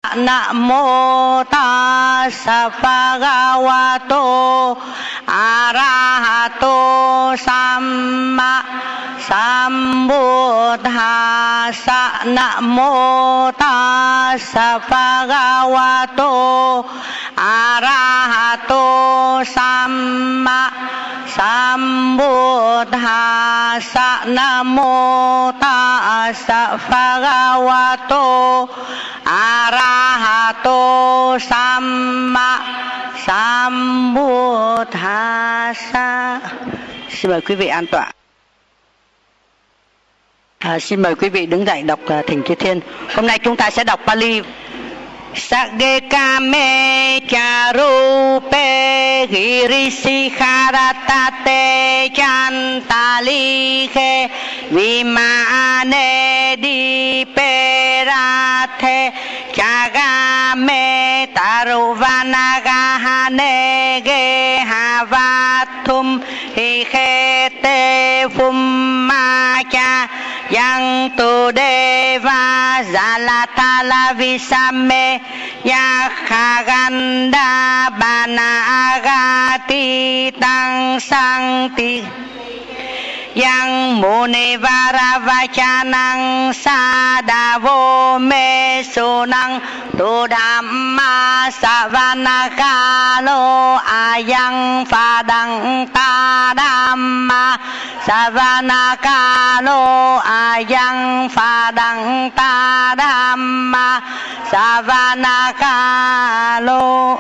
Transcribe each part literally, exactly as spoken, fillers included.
Namo tassa bhagavato arahato samma sambuddhassa. Namo tassa bhagavato arahato samma sambuddhassa. Namo tassa bhagavato arahato samma sambuddhassa. Xin mời quý vị an tọa. À, xin mời quý vị đứng dậy đọc uh, Thỉnh Chư Thiên. Hôm nay chúng ta sẽ đọc Pali. Sagge kame charupe girishikaratate chantalikhe vimane diperathe chagame taruvanagahane gehavathum hikhete vummacha yang tu deva zalatala visame yakhaganda banagati tang sangti yang muni varavachanang sadavo me sunang tu dhamma savanakalo ayang phadang ta dhamma savanakalo ayang phadang ta dhamma savanakalo.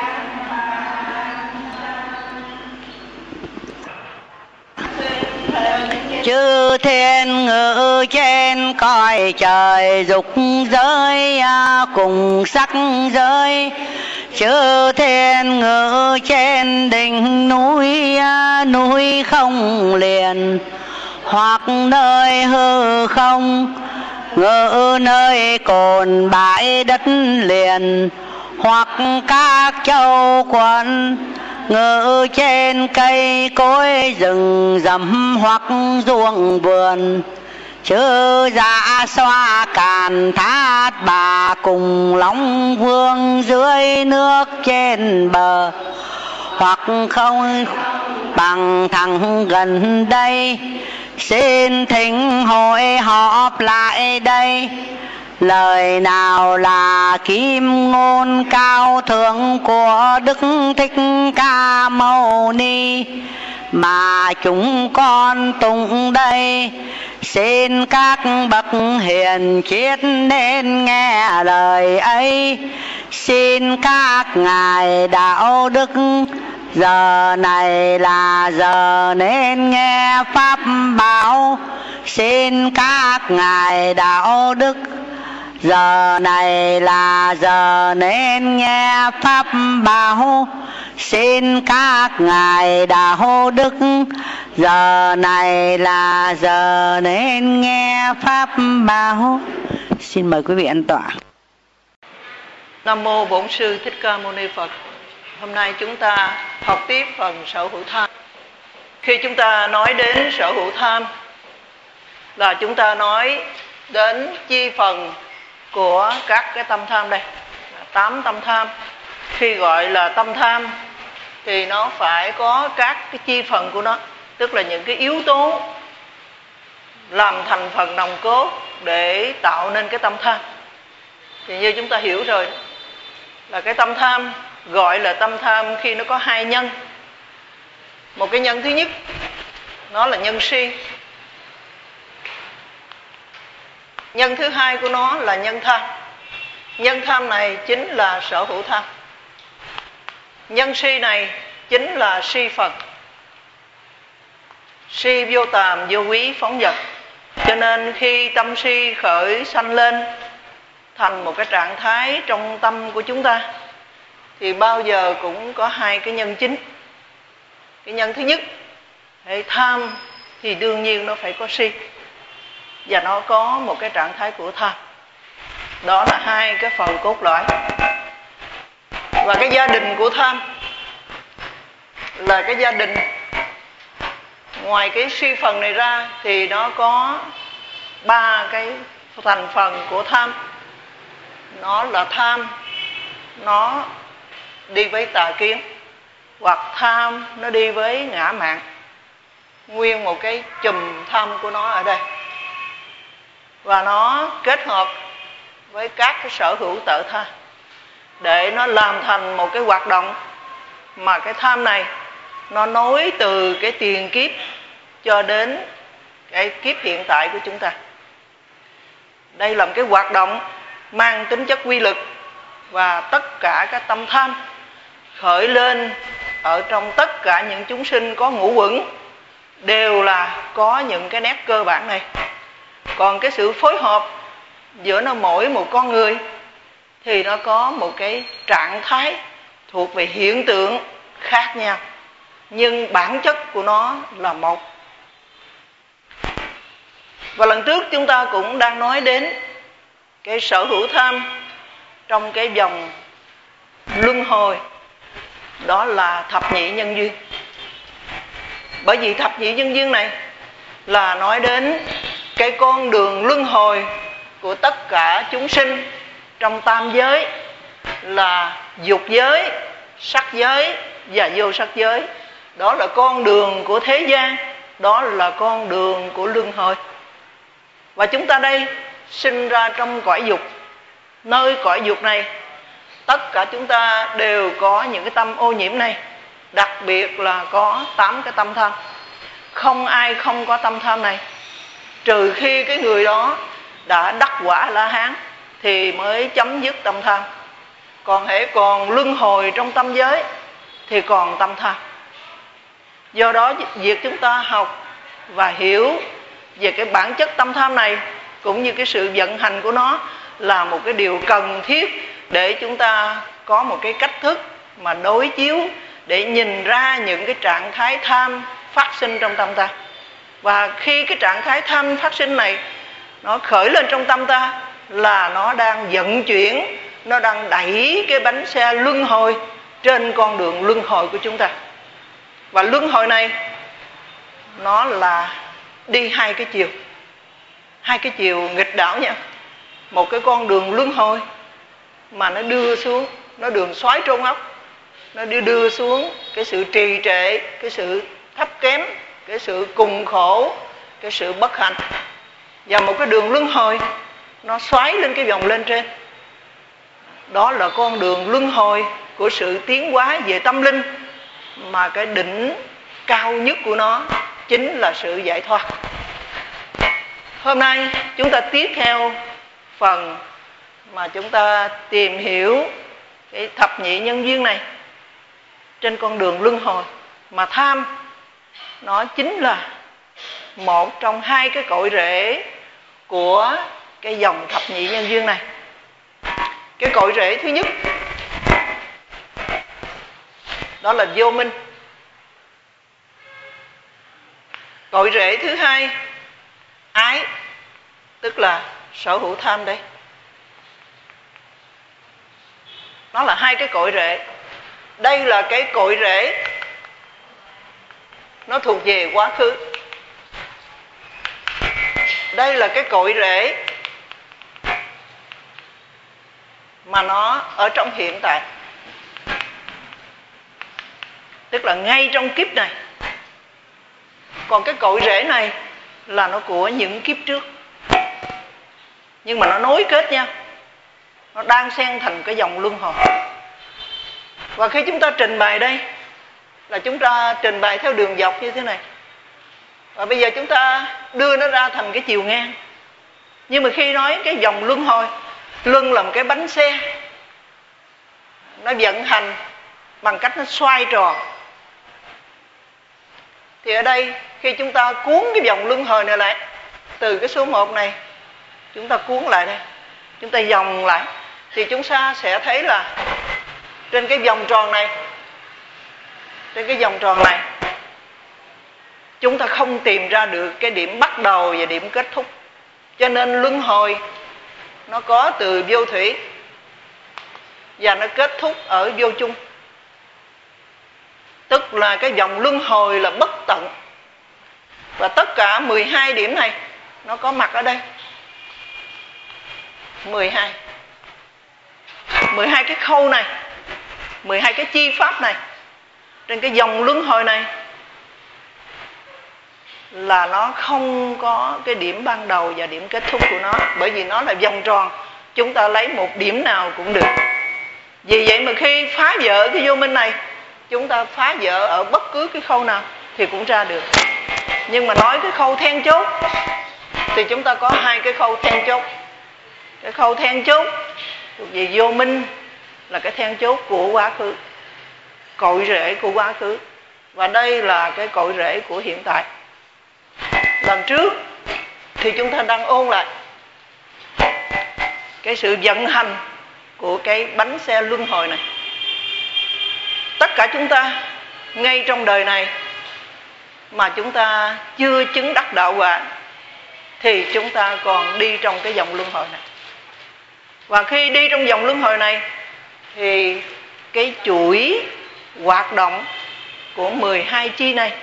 Chư thiên ngự trên cõi trời dục giới cùng sắc giới. Chư thiên ngự trên đỉnh núi núi không liền, hoặc nơi hư không ngự nơi cồn bãi đất liền, hoặc các châu quận ngự trên cây cối rừng rậm hoặc ruộng vườn. Chư dạ xoa càn thát bà cùng Long Vương dưới nước trên bờ, hoặc không bằng thẳng gần đây xin thỉnh hội họp lại đây. Lời nào là kim ngôn cao thượng của Đức Thích Ca Mâu Ni mà chúng con tụng đây, xin các bậc hiền triết nên nghe lời ấy. Xin các ngài đạo đức giờ này là giờ nên nghe pháp bảo. Xin các ngài đạo đức giờ này là giờ nên nghe pháp bảo. Xin các ngài đạo đức giờ này là giờ nên nghe pháp bảo. Xin mời quý vị an tọa. Nam mô Bổn Sư Thích Ca Mâu Ni Phật. Hôm nay chúng ta học tiếp phần sở hữu tham. Khi chúng ta nói đến sở hữu tham là chúng ta nói đến chi phần của các cái tâm tham đây, tám tâm tham. Khi gọi là tâm tham thì nó phải có các cái chi phần của nó, tức là những cái yếu tố làm thành phần nòng cốt để tạo nên cái tâm tham. Thì như chúng ta hiểu rồi, là cái tâm tham gọi là tâm tham khi nó có hai nhân. Một cái nhân thứ nhất nó là nhân si, nhân thứ hai của nó là nhân tham. Nhân tham này chính là sở hữu tham. Nhân si này chính là si phần, si vô tàm vô quý phóng dật. Cho nên khi tâm si khởi sanh lên thành một cái trạng thái trong tâm của chúng ta thì bao giờ cũng có hai cái nhân chính. Cái nhân thứ nhất, hệ tham thì đương nhiên nó phải có si, và nó có một cái trạng thái của tham. Đó là hai cái phần cốt lõi. Và cái gia đình của tham là cái gia đình, ngoài cái si phần này ra thì nó có ba cái thành phần của tham. nó là tham, nó đi với tà kiến, hoặc tham nó đi với ngã mạn. Nguyên một cái chùm tham của nó ở đây, và nó kết hợp với các cái sở hữu tự tha để nó làm thành một cái hoạt động mà cái tham này nó nối từ cái tiền kiếp cho đến cái kiếp hiện tại của chúng ta. Đây là một cái hoạt động mang tính chất quy lực, và tất cả các tâm tham khởi lên ở trong tất cả những chúng sinh có ngũ uẩn đều là có những cái nét cơ bản này. Còn cái sự phối hợp giữa nó mỗi một con người thì nó có một cái trạng thái thuộc về hiện tượng khác nhau, nhưng bản chất của nó là một. Và lần trước chúng ta cũng đang nói đến cái sở hữu tham trong cái dòng luân hồi, đó là thập nhị nhân duyên. Bởi vì thập nhị nhân duyên này là nói đến cái con đường luân hồi của tất cả chúng sinh trong tam giới, là dục giới, sắc giới và vô sắc giới. Đó là con đường của thế gian, đó là con đường của luân hồi. Và chúng ta đây sinh ra trong cõi dục. Nơi cõi dục này, tất cả chúng ta đều có những cái tâm ô nhiễm này. Đặc biệt là có tám cái tâm tham. Không ai không có tâm tham này, trừ khi cái người đó đã đắc quả La Hán thì mới chấm dứt tâm tham. Còn hễ còn luân hồi trong tâm giới thì còn tâm tham. Do đó việc chúng ta học và hiểu về cái bản chất tâm tham này cũng như cái sự vận hành của nó là một cái điều cần thiết để chúng ta có một cái cách thức mà đối chiếu để nhìn ra những cái trạng thái tham phát sinh trong tâm ta. Và khi cái trạng thái tham phát sinh này nó khởi lên trong tâm ta là nó đang vận chuyển, nó đang đẩy cái bánh xe luân hồi trên con đường luân hồi của chúng ta. Và luân hồi này nó là đi hai cái chiều, hai cái chiều nghịch đảo nha. Một cái con đường luân hồi mà nó đưa xuống, nó đường xoáy trôn ốc, nó đưa đưa xuống cái sự trì trệ, cái sự thấp kém, cái sự cùng khổ, cái sự bất hạnh. Và một cái đường luân hồi nó xoáy lên cái vòng lên trên. Đó là con đường luân hồi của sự tiến hóa về tâm linh, mà cái đỉnh cao nhất của nó chính là sự giải thoát. Hôm nay chúng ta tiếp theo phần mà chúng ta tìm hiểu cái thập nhị nhân duyên này trên con đường luân hồi. Mà tham nó chính là một trong hai cái cội rễ của cái dòng thập nhị nhân duyên này. Cái cội rễ thứ nhất đó là vô minh. Cội rễ thứ hai ái, tức là sở hữu tham đây. Nó là hai cái cội rễ. Đây là cái cội rễ nó thuộc về quá khứ. Đây là cái cội rễ mà nó ở trong hiện tại, tức là ngay trong kiếp này. Còn cái cội rễ này là nó của những kiếp trước, nhưng mà nó nối kết nhau, nó đang xen thành cái dòng luân hồi. Và khi chúng ta trình bày đây là chúng ta trình bày theo đường dọc như thế này. Và bây giờ chúng ta đưa nó ra thành cái chiều ngang. Nhưng mà khi nói cái dòng luân hồi, luân là một cái bánh xe, nó vận hành bằng cách nó xoay tròn. Thì ở đây khi chúng ta cuốn cái vòng luân hồi này lại, từ cái số một này chúng ta cuốn lại đây, chúng ta vòng lại, thì chúng ta sẽ thấy là trên cái vòng tròn này, trên cái vòng tròn này chúng ta không tìm ra được cái điểm bắt đầu và điểm kết thúc. Cho nên luân hồi nó có từ vô thủy và nó kết thúc ở vô chung. Tức là cái dòng luân hồi là bất tận. Và tất cả mười hai điểm này nó có mặt ở đây. mười hai. mười hai cái khâu này, mười hai cái chi pháp này, trên cái dòng luân hồi này, là nó không có cái điểm ban đầu và điểm kết thúc của nó. Bởi vì nó là vòng tròn, chúng ta lấy một điểm nào cũng được. Vì vậy mà khi phá vỡ cái vô minh này, chúng ta phá vỡ ở bất cứ cái khâu nào thì cũng ra được. Nhưng mà nói cái khâu then chốt thì chúng ta có hai cái khâu then chốt. Cái khâu then chốt thuộc về vô minh là cái then chốt của quá khứ, cội rễ của quá khứ. Và đây là cái cội rễ của hiện tại. Lần trước thì chúng ta đang ôn lại cái sự vận hành của cái bánh xe luân hồi này. Tất cả chúng ta ngay trong đời này mà chúng ta chưa chứng đắc đạo quả thì chúng ta còn đi trong cái vòng luân hồi này. Và khi đi trong vòng luân hồi này thì cái chuỗi hoạt động của mười hai chi này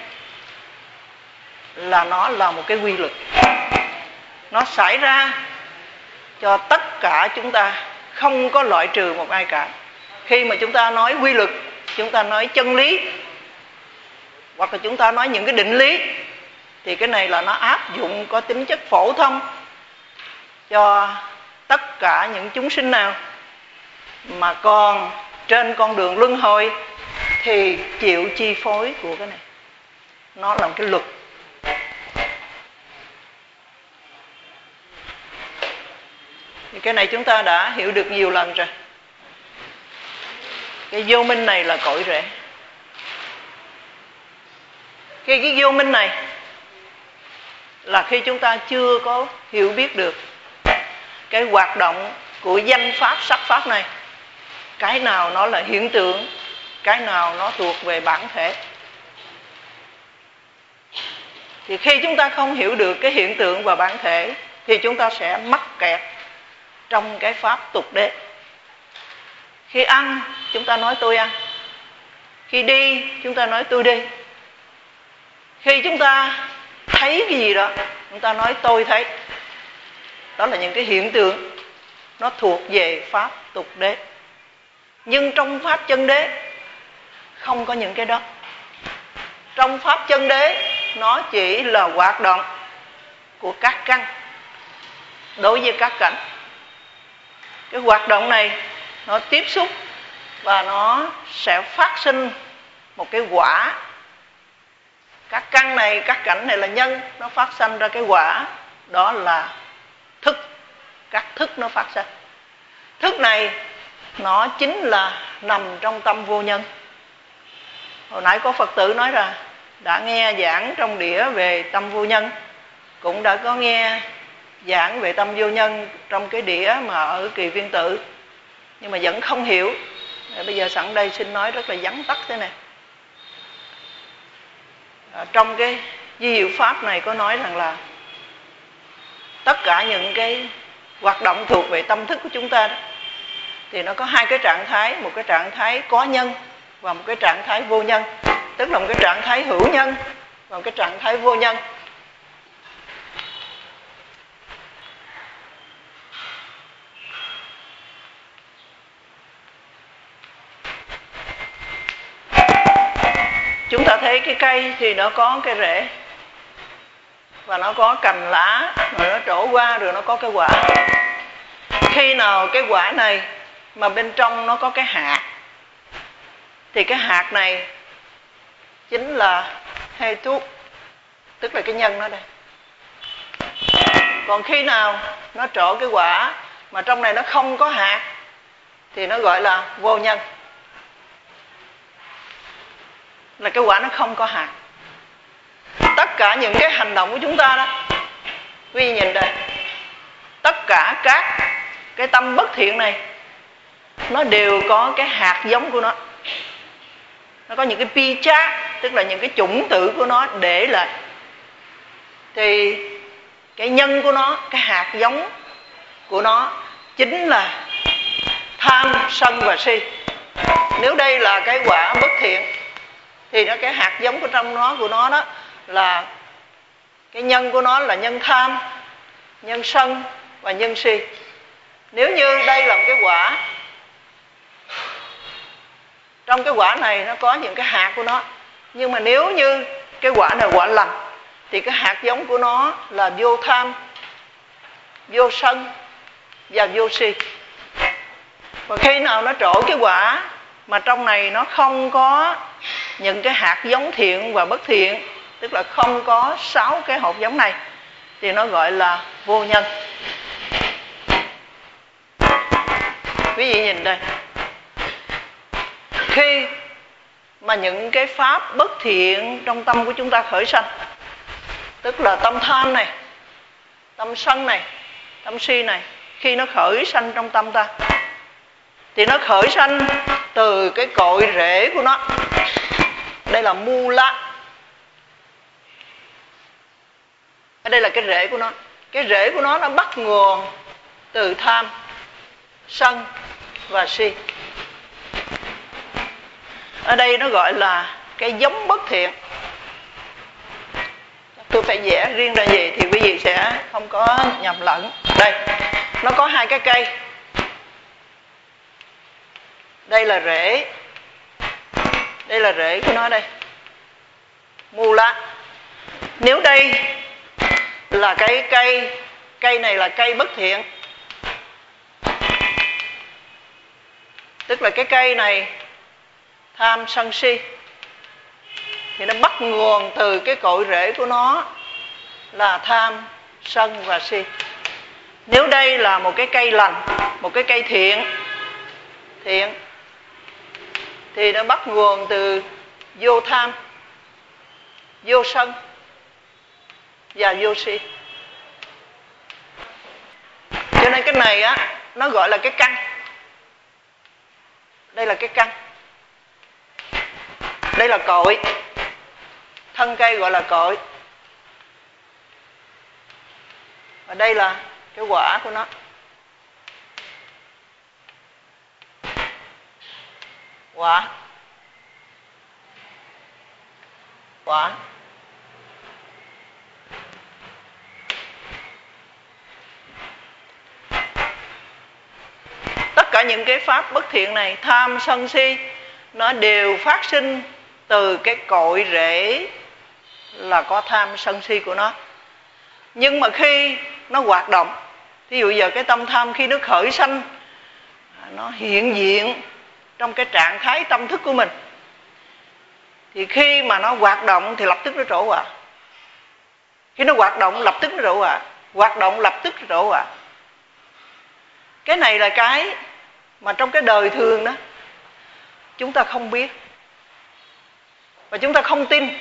là nó là một cái quy luật. Nó xảy ra cho tất cả chúng ta, không có loại trừ một ai cả. Khi mà chúng ta nói quy luật, chúng ta nói chân lý, hoặc là chúng ta nói những cái định lý, thì cái này là nó áp dụng có tính chất phổ thông cho tất cả những chúng sinh nào mà còn trên con đường luân hồi thì chịu chi phối của cái này. Nó là một cái luật. Thì cái này chúng ta đã hiểu được nhiều lần rồi. Cái vô minh này là cội rễ. Khi cái vô minh này là khi chúng ta chưa có hiểu biết được cái hoạt động của danh pháp, sắc pháp này, cái nào nó là hiện tượng, cái nào nó thuộc về bản thể. Thì khi chúng ta không hiểu được cái hiện tượng và bản thể thì chúng ta sẽ mắc kẹt trong cái pháp tục đế. Khi ăn, chúng ta nói tôi ăn. Khi đi, chúng ta nói tôi đi. Khi chúng ta thấy cái gì đó, chúng ta nói tôi thấy. Đó là những cái hiện tượng nó thuộc về pháp tục đế. Nhưng trong pháp chân đế không có những cái đó. Trong pháp chân đế nó chỉ là hoạt động của các căn đối với các cảnh. Cái hoạt động này nó tiếp xúc và nó sẽ phát sinh một cái quả. Các căn này, các cảnh này là nhân, nó phát sinh ra cái quả, đó là thức. Các thức nó phát sinh. Thức này nó chính là nằm trong tâm vô nhân. Hồi nãy có Phật tử nói rằng đã nghe giảng trong đĩa về tâm vô nhân, cũng đã có nghe giảng về tâm vô nhân trong cái đĩa mà ở Kỳ Viên Tự, nhưng mà vẫn không hiểu. Bây giờ sẵn đây xin nói rất là vắn tắt thế này. À, trong cái di diệu pháp này có nói rằng là tất cả những cái hoạt động thuộc về tâm thức của chúng ta đó, thì nó có hai cái trạng thái, một cái trạng thái có nhân và một cái trạng thái vô nhân. Tức là một cái trạng thái hữu nhân và một cái trạng thái vô nhân. Chúng ta thấy cái cây thì nó có cái rễ và nó có cành lá, rồi nó trổ qua, rồi nó có cái quả. Khi nào cái quả này mà bên trong nó có cái hạt thì cái hạt này chính là hê thuốc, tức là cái nhân nó đây. Còn khi nào nó trổ cái quả mà trong này nó không có hạt thì nó gọi là vô nhân, là cái quả nó không có hạt. Tất cả những cái hành động của chúng ta đó, quý vị nhìn đây, tất cả các cái tâm bất thiện này nó đều có cái hạt giống của nó. Nó có những cái pi chá, tức là những cái chủng tử của nó để lại. Thì cái nhân của nó, cái hạt giống của nó chính là tham, sân và si. Nếu đây là cái quả bất thiện thì nó cái hạt giống của trong nó của nó đó là cái nhân của nó là nhân tham, nhân sân và nhân si. Nếu như đây là một cái quả Trong cái quả này nó có những cái hạt của nó. Nhưng mà nếu như cái quả này quả lành thì cái hạt giống của nó là vô tham, vô sân và vô si. Và khi nào nó trổ cái quả mà trong này nó không có những cái hạt giống thiện và bất thiện, tức là không có sáu cái hột giống này, thì nó gọi là vô nhân. Quý vị nhìn đây, khi mà những cái pháp bất thiện trong tâm của chúng ta khởi sanh, tức là tâm tham này, tâm sân này, tâm si này, khi nó khởi sanh trong tâm ta thì nó khởi sanh từ cái cội rễ của nó. Đây là mula. Ở đây là cái rễ của nó. Cái rễ của nó nó bắt nguồn từ tham, sân và si. Ở đây nó gọi là cái giống bất thiện. Tôi phải vẽ riêng ra gì thì quý vị sẽ không có nhầm lẫn. Đây, nó có hai cái cây. Đây là rễ. Đây là rễ của nó đây. Mula. Nếu đây là cái cây, cây này là cây bất thiện, tức là cái cây này tham sân si, thì nó bắt nguồn từ cái cội rễ của nó là tham, sân và si. Nếu đây là một cái cây lành, một cái cây thiện, thiện thì nó bắt nguồn từ vô tham, vô sân và vô si. Cho nên cái này á, nó gọi là cái căn. Đây là cái căn. Đây là cội. Thân cây gọi là cội. Và đây là cái quả của nó. Quả. Quả. Tất cả những cái pháp bất thiện này, tham sân si, nó đều phát sinh từ cái cội rễ là có tham sân si của nó. Nhưng mà khi nó hoạt động, ví dụ giờ cái tâm tham khi nó khởi sanh, nó hiện diện trong cái trạng thái tâm thức của mình, thì khi mà nó hoạt động thì lập tức nó trổ quả. Khi nó hoạt động lập tức nó trổ quả. Hoạt động lập tức nó trổ quả. Cái này là cái mà trong cái đời thường đó chúng ta không biết và chúng ta không tin.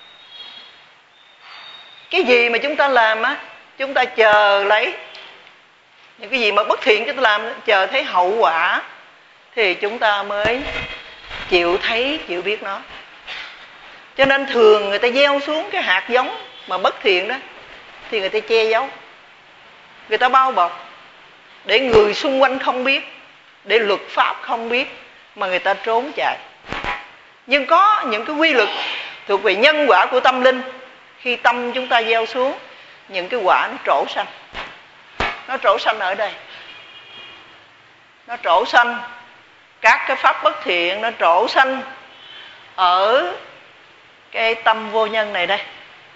Cái gì mà chúng ta làm á, chúng ta chờ lấy những cái gì mà bất thiện chúng ta làm, chờ thấy hậu quả thì chúng ta mới chịu thấy, chịu biết nó. Cho nên thường người ta gieo xuống cái hạt giống mà bất thiện đó thì người ta che giấu, người ta bao bọc để người xung quanh không biết, để luật pháp không biết mà người ta trốn chạy. Nhưng có những cái quy luật thuộc về nhân quả của tâm linh, khi tâm chúng ta gieo xuống, những cái quả nó trổ sanh. Nó trổ sanh ở đây. Nó trổ sanh các cái pháp bất thiện, nó trổ sanh ở cái tâm vô nhân này đây.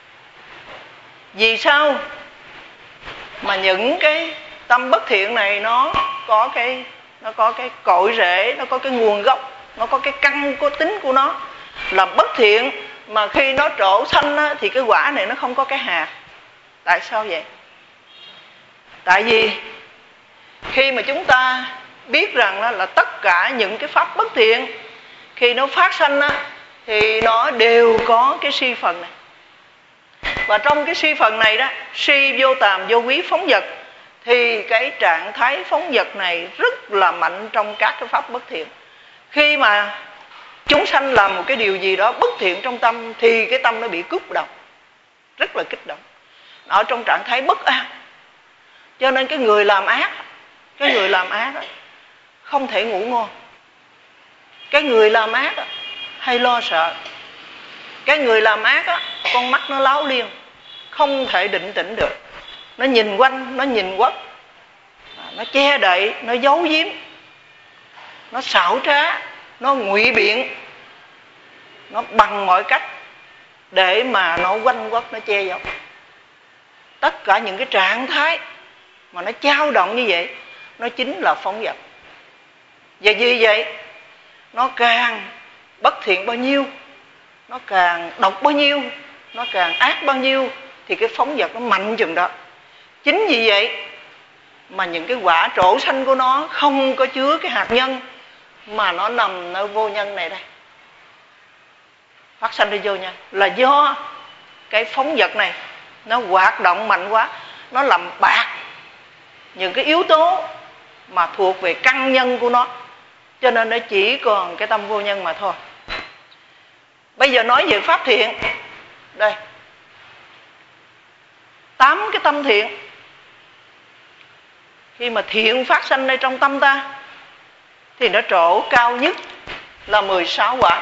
Vì sao mà những cái tâm bất thiện này nó có cái nó có cái cội rễ, nó có cái nguồn gốc, nó có cái căn có tính của nó là bất thiện, mà khi nó trổ sanh á, thì cái quả này nó không có cái hạt. Tại sao vậy? Tại vì khi mà chúng ta biết rằng đó là tất cả những cái pháp bất thiện khi nó phát sanh á, thì nó đều có cái si phần này. Và trong cái si phần này đó, si vô tàm vô quý phóng dật, thì cái trạng thái phóng dật này rất là mạnh trong các cái pháp bất thiện. Khi mà chúng sanh làm một cái điều gì đó bất thiện trong tâm thì cái tâm nó bị kích động, rất là kích động, ở trong trạng thái bất an. Cho nên cái người làm ác, cái người làm ác đó, không thể ngủ ngon. Cái người làm ác đó, hay lo sợ. Cái người làm ác đó, con mắt nó láo liên, không thể định tĩnh được. Nó nhìn quanh, nó nhìn quất, nó che đậy, nó giấu giếm, nó xảo trá, nó ngụy biện, nó bằng mọi cách để mà nó quanh quất, nó che giấu. Tất cả những cái trạng thái mà nó dao động như vậy, nó chính là phóng dật. Và vì vậy, nó càng bất thiện bao nhiêu, nó càng độc bao nhiêu, nó càng ác bao nhiêu, thì cái phóng dật nó mạnh chừng đó. Chính vì vậy mà những cái quả trổ sanh của nó không có chứa cái hạt nhân, mà nó nằm nơi vô nhân này đây. Phát sanh ra vô nhân là do cái phóng dật này nó hoạt động mạnh quá, nó làm bạc những cái yếu tố mà thuộc về căn nhân của nó, cho nên nó chỉ còn cái tâm vô nhân mà thôi. Bây giờ nói về pháp thiện. Đây, tám cái tâm thiện. Khi mà thiện phát sanhในtrong tâm ta thì nó trổ cao nhất là mười sáu quả.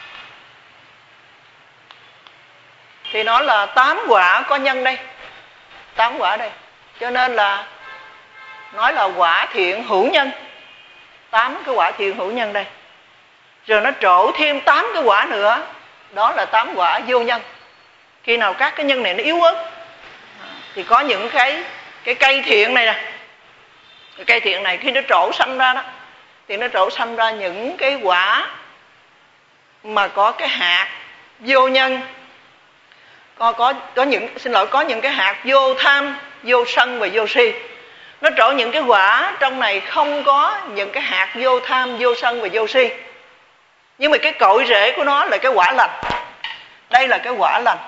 Thì nó là tám quả có nhân đây, tám quả đây. Cho nên là nói là quả thiện hữu nhân, tám cái quả thiện hữu nhân đây. Rồi nó trổ thêm tám cái quả nữa, đó là tám quả vô nhân. Khi nào các cái nhân này nó yếu ớt thì có những cái cái cây thiện này nè, cái cây thiện này khi nó trổ sanh ra đó, thì nó trổ sanh ra những cái quả mà có cái hạt vô nhân, có có có những xin lỗi có những cái hạt vô tham, vô sân và vô si. Nó trổ những cái quả trong này không có những cái hạt vô tham, vô sân và vô si, nhưng mà cái cội rễ của nó là cái quả lành. Đây là cái quả lành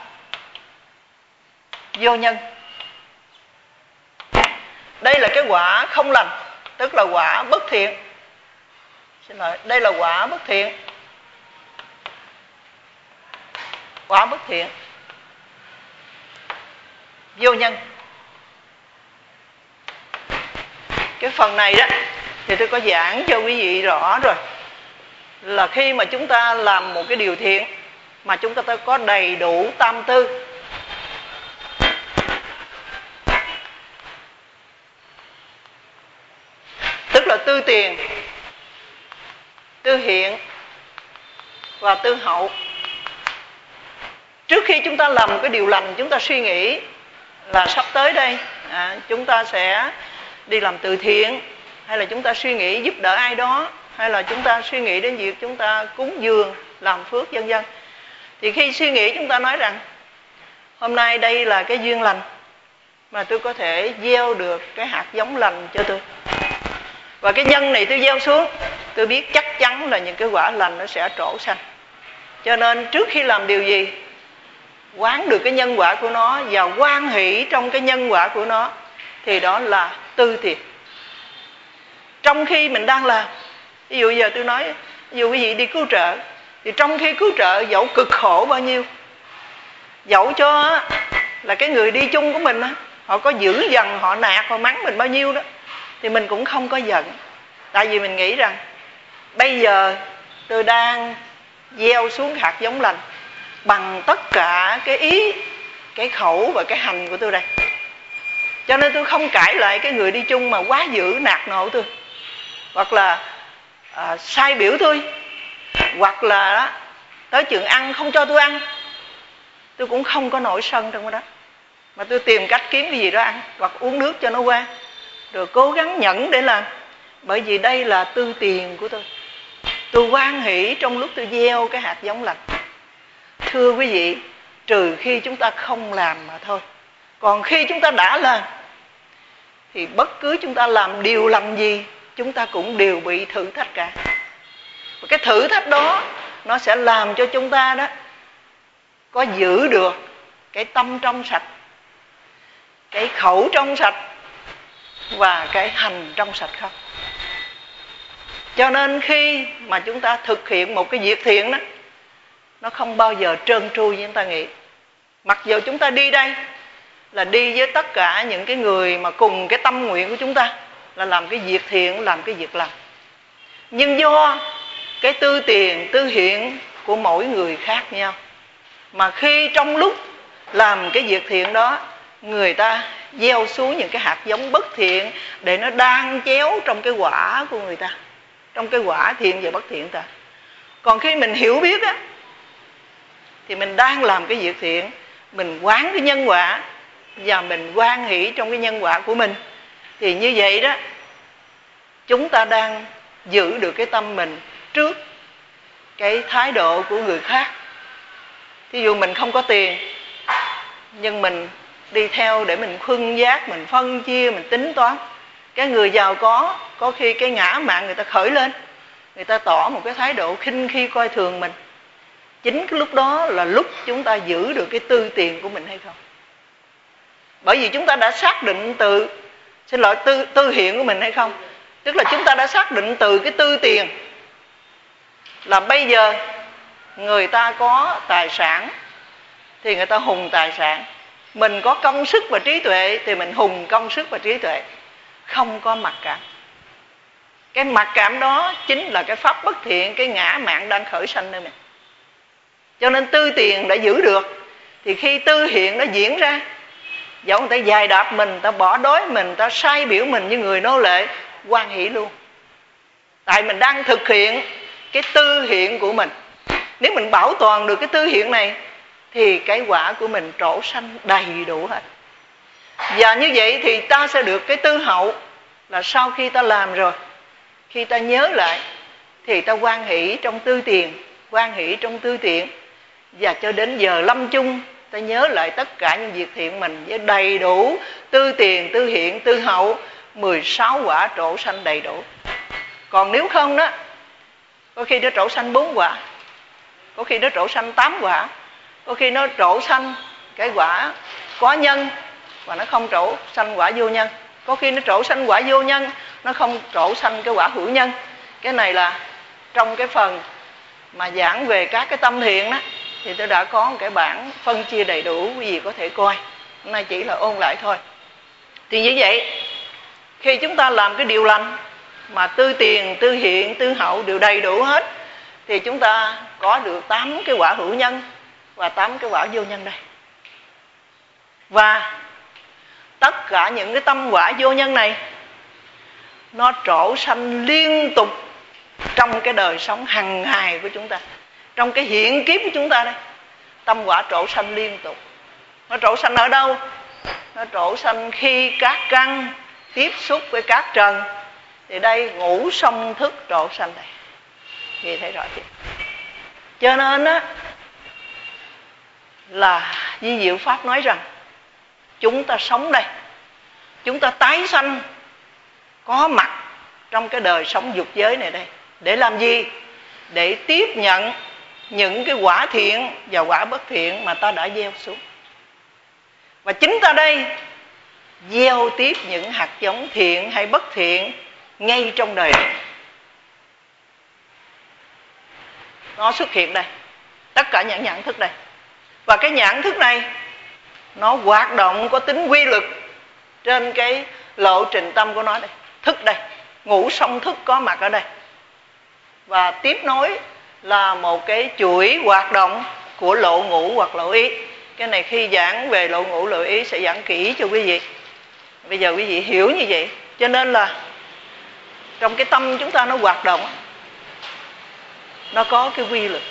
vô nhân. Đây là cái quả không lành, tức là quả bất thiện. Xin lỗi, đây là quả bất thiện. Quả bất thiện vô nhân. Cái phần này đó thì tôi có giảng cho quý vị rõ rồi, là khi mà chúng ta làm một cái điều thiện mà chúng ta có đầy đủ tam tư, tức là tư tiền, tư hiện và tư hậu. Trước khi chúng ta làm một cái điều lành, chúng ta suy nghĩ là sắp tới đây à, chúng ta sẽ đi làm từ thiện, hay là chúng ta suy nghĩ giúp đỡ ai đó, hay là chúng ta suy nghĩ đến việc chúng ta cúng dường, làm phước vân vân. Thì khi suy nghĩ chúng ta nói rằng hôm nay đây là cái duyên lành mà tôi có thể gieo được cái hạt giống lành cho tôi, và cái nhân này tôi gieo xuống, tôi biết chắc chắn là những cái quả lành nó sẽ trổ sanh. Cho nên trước khi làm điều gì, quán được cái nhân quả của nó và hoan hỷ trong cái nhân quả của nó, thì đó là tư tiền. Trong khi mình đang làm, ví dụ giờ tôi nói, ví dụ quý vị đi cứu trợ, thì trong khi cứu trợ dẫu cực khổ bao nhiêu, dẫu cho là cái người đi chung của mình họ có dữ dằn, họ nạt, họ mắng mình bao nhiêu đó, thì mình cũng không có giận. Tại vì mình nghĩ rằng bây giờ tôi đang gieo xuống hạt giống lành bằng tất cả cái ý, cái khẩu và cái hành của tôi đây. Cho nên tôi không cãi lại cái người đi chung mà quá dữ nạt nộ tôi, hoặc là à, sai biểu tôi, hoặc là tới trường ăn không cho tôi ăn, tôi cũng không có nổi sân trong đó, mà tôi tìm cách kiếm cái gì đó ăn hoặc uống nước cho nó qua, rồi cố gắng nhẫn để làm. Bởi vì đây là tư tiền của tôi, tôi hoan hỷ trong lúc tôi gieo cái hạt giống lành. Thưa quý vị, trừ khi chúng ta không làm mà thôi. Còn khi chúng ta đã làm thì bất cứ chúng ta làm điều lành gì, chúng ta cũng đều bị thử thách cả. Và cái thử thách đó nó sẽ làm cho chúng ta đó có giữ được cái tâm trong sạch, cái khẩu trong sạch và cái hành trong sạch không. Cho nên khi mà chúng ta thực hiện một cái việc thiện đó, nó không bao giờ trơn tru như chúng ta nghĩ. Mặc dù chúng ta đi đây là đi với tất cả những cái người mà cùng cái tâm nguyện của chúng ta là làm cái việc thiện, làm cái việc lành, nhưng do cái tư tiền, tư hiện của mỗi người khác nhau, mà khi trong lúc làm cái việc thiện đó, người ta gieo xuống những cái hạt giống bất thiện để nó đan chéo trong cái quả của người ta, trong cái quả thiện và bất thiện ta. Còn khi mình hiểu biết á, thì mình đang làm cái việc thiện, mình quán cái nhân quả và mình hoan hỷ trong cái nhân quả của mình. Thì như vậy đó, chúng ta đang giữ được cái tâm mình trước cái thái độ của người khác. Thí dụ mình không có tiền, nhưng mình đi theo để mình khuân giác, mình phân chia, mình tính toán. Cái người giàu có, có khi cái ngã mạn người ta khởi lên, người ta tỏ một cái thái độ khinh khi coi thường mình. Chính cái lúc đó là lúc chúng ta giữ được cái tư tiền của mình hay không? Bởi vì chúng ta đã xác định từ, xin lỗi, tư, tư hiện của mình hay không? Tức là chúng ta đã xác định từ cái tư tiền là bây giờ người ta có tài sản thì người ta hùng tài sản, mình có công sức và trí tuệ thì mình hùng công sức và trí tuệ, không có mặc cảm. Cái mặc cảm đó chính là cái pháp bất thiện, cái ngã mạn đang khởi sanh nơi mình. Cho nên tư tiền đã giữ được, thì khi tư hiện nó diễn ra, dẫu người ta dài đạp mình, người ta bỏ đói mình, người ta sai biểu mình như người nô lệ, hoan hỷ luôn. Tại mình đang thực hiện cái tư hiện của mình. Nếu mình bảo toàn được cái tư hiện này thì cái quả của mình trổ sanh đầy đủ hết. Và như vậy thì ta sẽ được cái tư hậu, là sau khi ta làm rồi, khi ta nhớ lại thì ta hoan hỷ trong tư tiền, hoan hỷ trong tư tiện, và cho đến giờ lâm chung ta nhớ lại tất cả những việc thiện mình với đầy đủ tư tiền, tư hiện, tư hậu, mười sáu quả trổ sanh đầy đủ. Còn nếu không đó, có khi nó trổ sanh bốn quả, có khi nó trổ sanh tám quả, có khi nó trổ sanh cái quả có nhân và nó không trổ sanh quả vô nhân, có khi nó trổ sanh quả vô nhân, nó không trổ sanh cái quả hữu nhân. Cái này là trong cái phần mà giảng về các cái tâm thiện đó, thì tôi đã có một cái bảng phân chia đầy đủ, quý vị có thể coi. Hôm nay chỉ là ôn lại thôi. Thì như vậy, khi chúng ta làm cái điều lành mà tư tiền, tư hiện, tư hậu đều đầy đủ hết, thì chúng ta có được tám cái quả hữu nhân và tám cái quả vô nhân đây. Và tất cả những cái tâm quả vô nhân này nó trổ sanh liên tục trong cái đời sống hằng ngày của chúng ta, trong cái hiện kiếp của chúng ta đây. Tâm quả trổ sanh liên tục. Nó trổ sanh ở đâu? Nó trổ sanh khi các căn tiếp xúc với các trần. Thì đây ngủ song thức trổ sanh đây. Thì thấy rõ chưa? Cho nên á, là Di Diệu Pháp nói rằng chúng ta sống đây, chúng ta tái sanh, có mặt trong cái đời sống dục giới này đây. Để làm gì? Để tiếp nhận những cái quả thiện và quả bất thiện mà ta đã gieo xuống. Và chính ta đây gieo tiếp những hạt giống thiện hay bất thiện ngay trong đời này. Nó xuất hiện đây, tất cả những nhận thức đây. Và cái nhận thức này nó hoạt động có tính quy luật trên cái lộ trình tâm của nó đây. Thức đây, ngũ song thức có mặt ở đây. Và tiếp nối là một cái chuỗi hoạt động của lộ ngũ hoặc lộ ý. Cái này khi giảng về lộ ngũ lộ ý sẽ giảng kỹ cho quý vị. Bây giờ quý vị hiểu như vậy. Cho nên là trong cái tâm chúng ta nó hoạt động, nó có cái quy luật.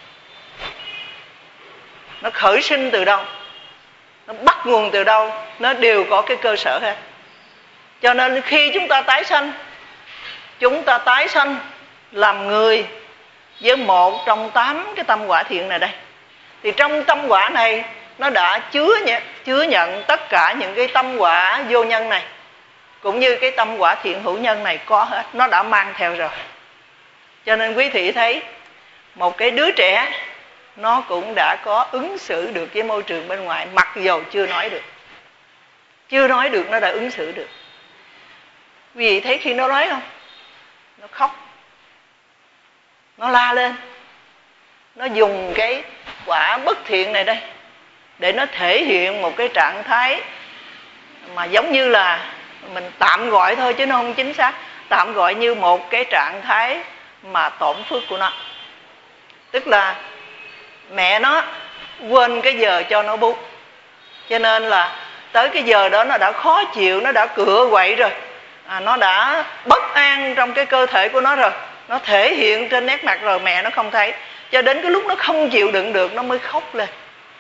Nó khởi sinh từ đâu, nó bắt nguồn từ đâu, nó đều có cái cơ sở hết. Cho nên khi chúng ta tái sanh, chúng ta tái sanh làm người với một trong tám cái tâm quả thiện này đây. Thì trong tâm quả này nó đã chứa nhận, chứa nhận tất cả những cái tâm quả vô nhân này, cũng như cái tâm quả thiện hữu nhân này có hết, nó đã mang theo rồi. Cho nên quý thị thấy một cái đứa trẻ nó cũng đã có ứng xử được với môi trường bên ngoài, mặc dầu chưa nói được. Chưa nói được nó đã ứng xử được. Quý vị thấy khi nó nói không? Nó khóc, nó la lên, nó dùng cái quả bất thiện này đây để nó thể hiện một cái trạng thái mà giống như là mình tạm gọi thôi chứ nó không chính xác. Tạm gọi như một cái trạng thái mà tổn phước của nó. Tức là mẹ nó quên cái giờ cho nó bú, cho nên là tới cái giờ đó nó đã khó chịu, nó đã cựa quậy rồi, à, nó đã bất an trong cái cơ thể của nó rồi. nó thể hiện trên nét mặt rồi mẹ nó không thấy, cho đến cái lúc nó không chịu đựng được nó mới khóc lên.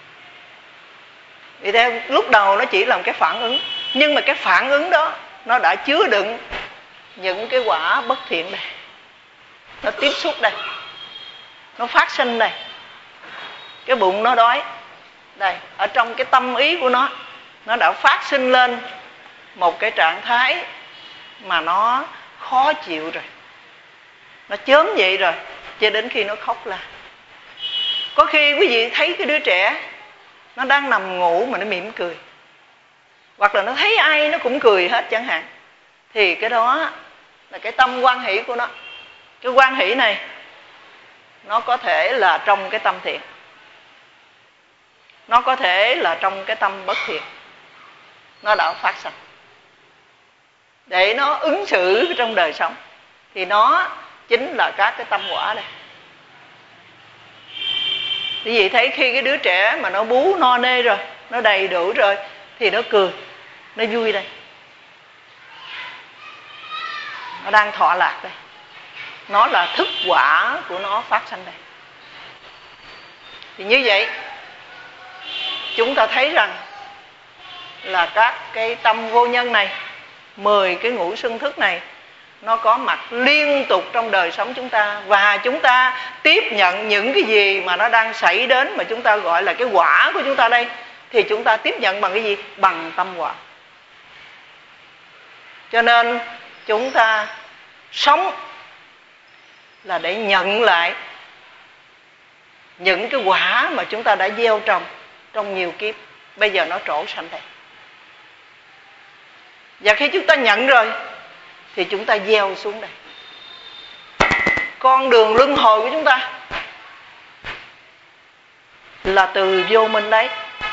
Vì thế lúc đầu nó chỉ là một cái phản ứng, nhưng mà cái phản ứng đó nó đã chứa đựng những cái quả bất thiện đây. Nó tiếp xúc đây, nó phát sinh đây, cái bụng nó đói đây, ở trong cái tâm ý của nó, nó đã phát sinh lên một cái trạng thái mà nó khó chịu rồi, nó chớm vậy rồi, cho đến khi nó khóc la. Có khi quý vị thấy cái đứa trẻ nó đang nằm ngủ mà nó mỉm cười, hoặc là nó thấy ai nó cũng cười hết chẳng hạn, thì cái đó là cái tâm hoan hỷ của nó. Cái hoan hỷ này nó có thể là trong cái tâm thiện, nó có thể là trong cái tâm bất thiện, nó đã phát sinh để nó ứng xử trong đời sống, thì nó chính là các cái tâm quả đây. Quý vị thấy khi cái đứa trẻ mà nó bú no nê rồi, nó đầy đủ rồi, thì nó cười, nó vui đây, nó đang thọ lạc đây, nó là thức quả của nó phát sinh đây. Thì như vậy chúng ta thấy rằng là các cái tâm vô nhân này, mười cái ngũ xuân thức này, nó có mặt liên tục trong đời sống chúng ta, và chúng ta tiếp nhận những cái gì mà nó đang xảy đến mà chúng ta gọi là cái quả của chúng ta đây, thì chúng ta tiếp nhận bằng cái gì? Bằng tâm quả. Cho nên chúng ta sống là để nhận lại những cái quả mà chúng ta đã gieo trồng trong nhiều kiếp, bây giờ nó trổ sanh đây. Và khi chúng ta nhận rồi thì chúng ta gieo xuống đây. Con đường luân hồi của chúng ta là từ vô minh đấy.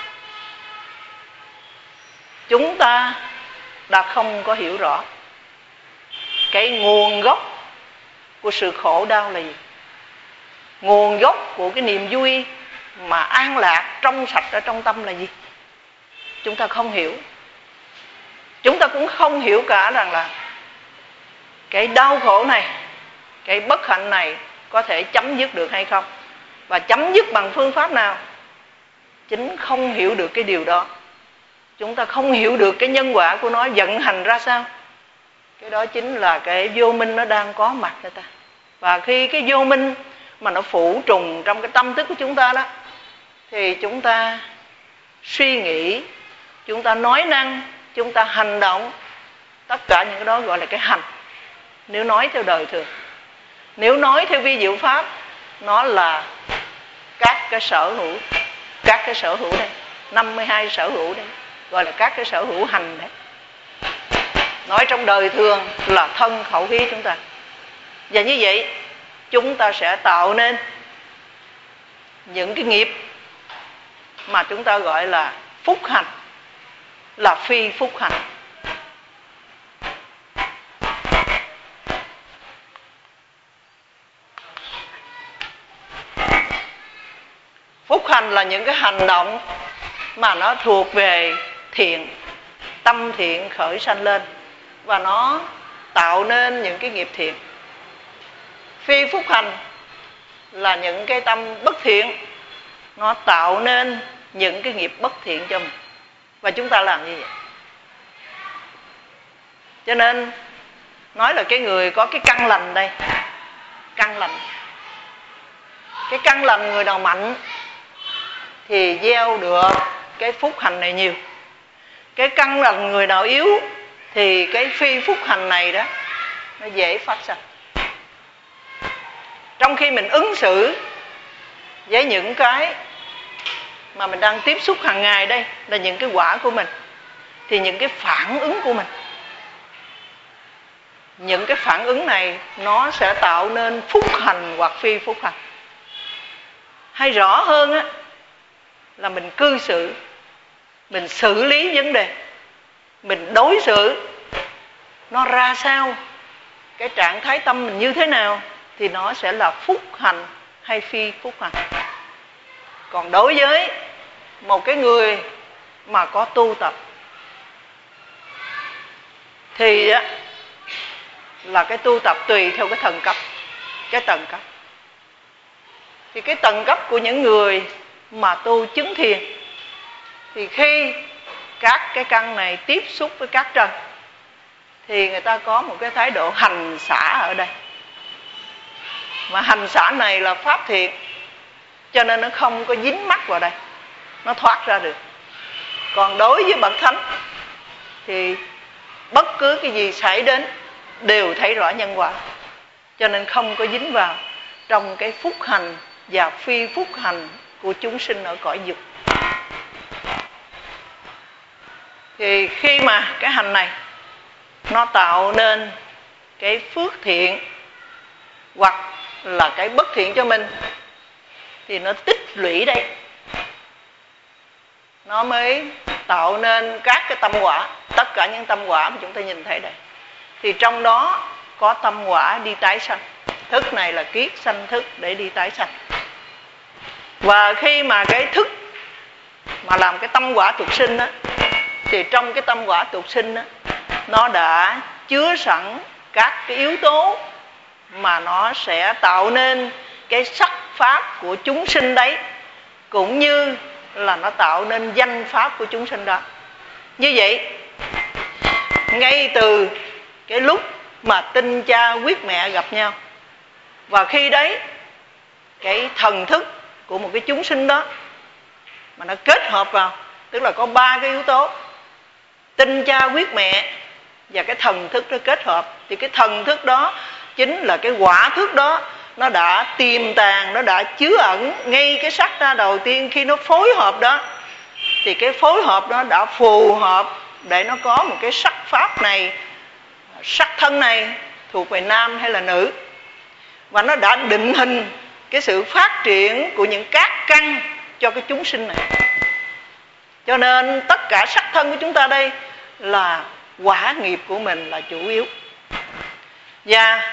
Chúng ta đã không có hiểu rõ cái nguồn gốc của sự khổ đau là gì, nguồn gốc của cái niềm vui mà an lạc trong sạch ở trong tâm là gì. Chúng ta không hiểu. Chúng ta cũng không hiểu cả rằng là cái đau khổ này, cái bất hạnh này có thể chấm dứt được hay không, và chấm dứt bằng phương pháp nào. Chính không hiểu được cái điều đó, chúng ta không hiểu được cái nhân quả của nó vận hành ra sao. Cái đó chính là cái vô minh nó đang có mặt người ta. Và khi cái vô minh mà nó phủ trùng trong cái tâm thức của chúng ta đó, thì chúng ta suy nghĩ, chúng ta nói năng, chúng ta hành động, tất cả những cái đó gọi là cái hành. Nếu nói theo đời thường, nếu nói theo vi diệu pháp, nó là các cái sở hữu. Các cái sở hữu đây, năm mươi hai sở hữu đây, gọi là các cái sở hữu hành đấy. Nói trong đời thường là thân khẩu ý chúng ta. Và như vậy chúng ta sẽ tạo nên những cái nghiệp mà chúng ta gọi là phúc hành, là phi phúc hành. Phúc hành là những cái hành động mà nó thuộc về thiện, tâm thiện khởi sanh lên, và nó tạo nên những cái nghiệp thiện. Phi phúc hành là những cái tâm bất thiện, nó tạo nên những cái nghiệp bất thiện cho mình. Và chúng ta làm như vậy. Cho nên nói là cái người có cái căn lành đây, căn lành. Cái căn lành người nào mạnh thì gieo được cái phúc hành này nhiều. Cái căn lành người nào yếu thì cái phi phúc hành này đó nó dễ phát sinh. Trong khi mình ứng xử với những cái mà mình đang tiếp xúc hàng ngày đây, là những cái quả của mình, thì những cái phản ứng của mình, những cái phản ứng này nó sẽ tạo nên phúc hành hoặc phi phúc hành. Hay rõ hơn á, là mình cư xử, mình xử lý vấn đề, mình đối xử nó ra sao, cái trạng thái tâm mình như thế nào, thì nó sẽ là phúc hành hay phi phúc hành. Còn đối với một cái người mà có tu tập thì á, là cái tu tập tùy theo cái thần cấp. cái tầng cấp. Thì cái tầng cấp của những người mà tu chứng thiền, thì khi các cái căn này tiếp xúc với các trần thì người ta có một cái thái độ hành xả ở đây. Mà hành xả này là pháp thiện, cho nên nó không có dính mắc vào đây, nó thoát ra được. Còn đối với bậc thánh thì bất cứ cái gì xảy đến đều thấy rõ nhân quả, cho nên không có dính vào trong cái phúc hành và phi phúc hành của chúng sinh ở cõi dục. Thì khi mà cái hành này nó tạo nên cái phước thiện hoặc là cái bất thiện cho mình, thì nó tích lũy đây, nó mới tạo nên các cái tâm quả. Tất cả những tâm quả mà chúng ta nhìn thấy đây, thì trong đó có tâm quả đi tái sanh. Thức này là kiết sanh thức để đi tái sanh. Và khi mà cái thức mà làm cái tâm quả tục sinh á, thì trong cái tâm quả tục sinh á, nó đã chứa sẵn các cái yếu tố mà nó sẽ tạo nên cái sắc pháp của chúng sinh đấy, cũng như là nó tạo nên danh pháp của chúng sinh đó. Như vậy, ngay từ cái lúc mà tinh cha quyết mẹ gặp nhau, và khi đấy cái thần thức của một cái chúng sinh đó mà nó kết hợp vào, tức là có ba cái yếu tố: tinh cha quyết mẹ và cái thần thức nó kết hợp, thì cái thần thức đó chính là cái quả thức đó. Nó đã tiềm tàng, nó đã chứa ẩn ngay cái sắc ra đầu tiên. Khi nó phối hợp đó, thì cái phối hợp đó đã phù hợp để nó có một cái sắc pháp này, sắc thân này thuộc về nam hay là nữ. Và nó đã định hình cái sự phát triển của những các căn cho cái chúng sinh này. Cho nên tất cả sắc thân của chúng ta đây là quả nghiệp của mình là chủ yếu. Và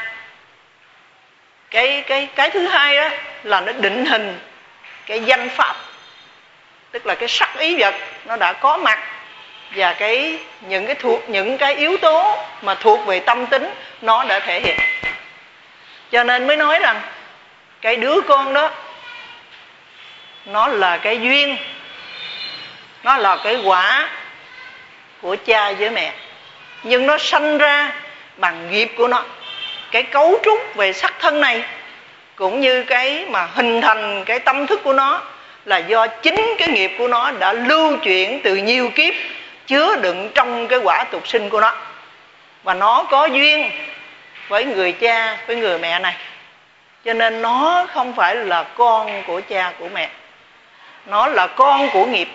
cái, cái, cái thứ hai đó là nó định hình cái danh pháp, tức là cái sắc ý vật nó đã có mặt, và cái những cái thuộc những cái yếu tố mà thuộc về tâm tính nó đã thể hiện. Cho nên mới nói rằng cái đứa con đó nó là cái duyên, nó là cái quả của cha với mẹ, nhưng nó sanh ra bằng nghiệp của nó. Cái cấu trúc về sắc thân này cũng như cái mà hình thành cái tâm thức của nó là do chính cái nghiệp của nó đã lưu chuyển từ nhiều kiếp, chứa đựng trong cái quả tục sinh của nó. Và nó có duyên với người cha, với người mẹ này, cho nên nó không phải là con của cha của mẹ, nó là con của nghiệp.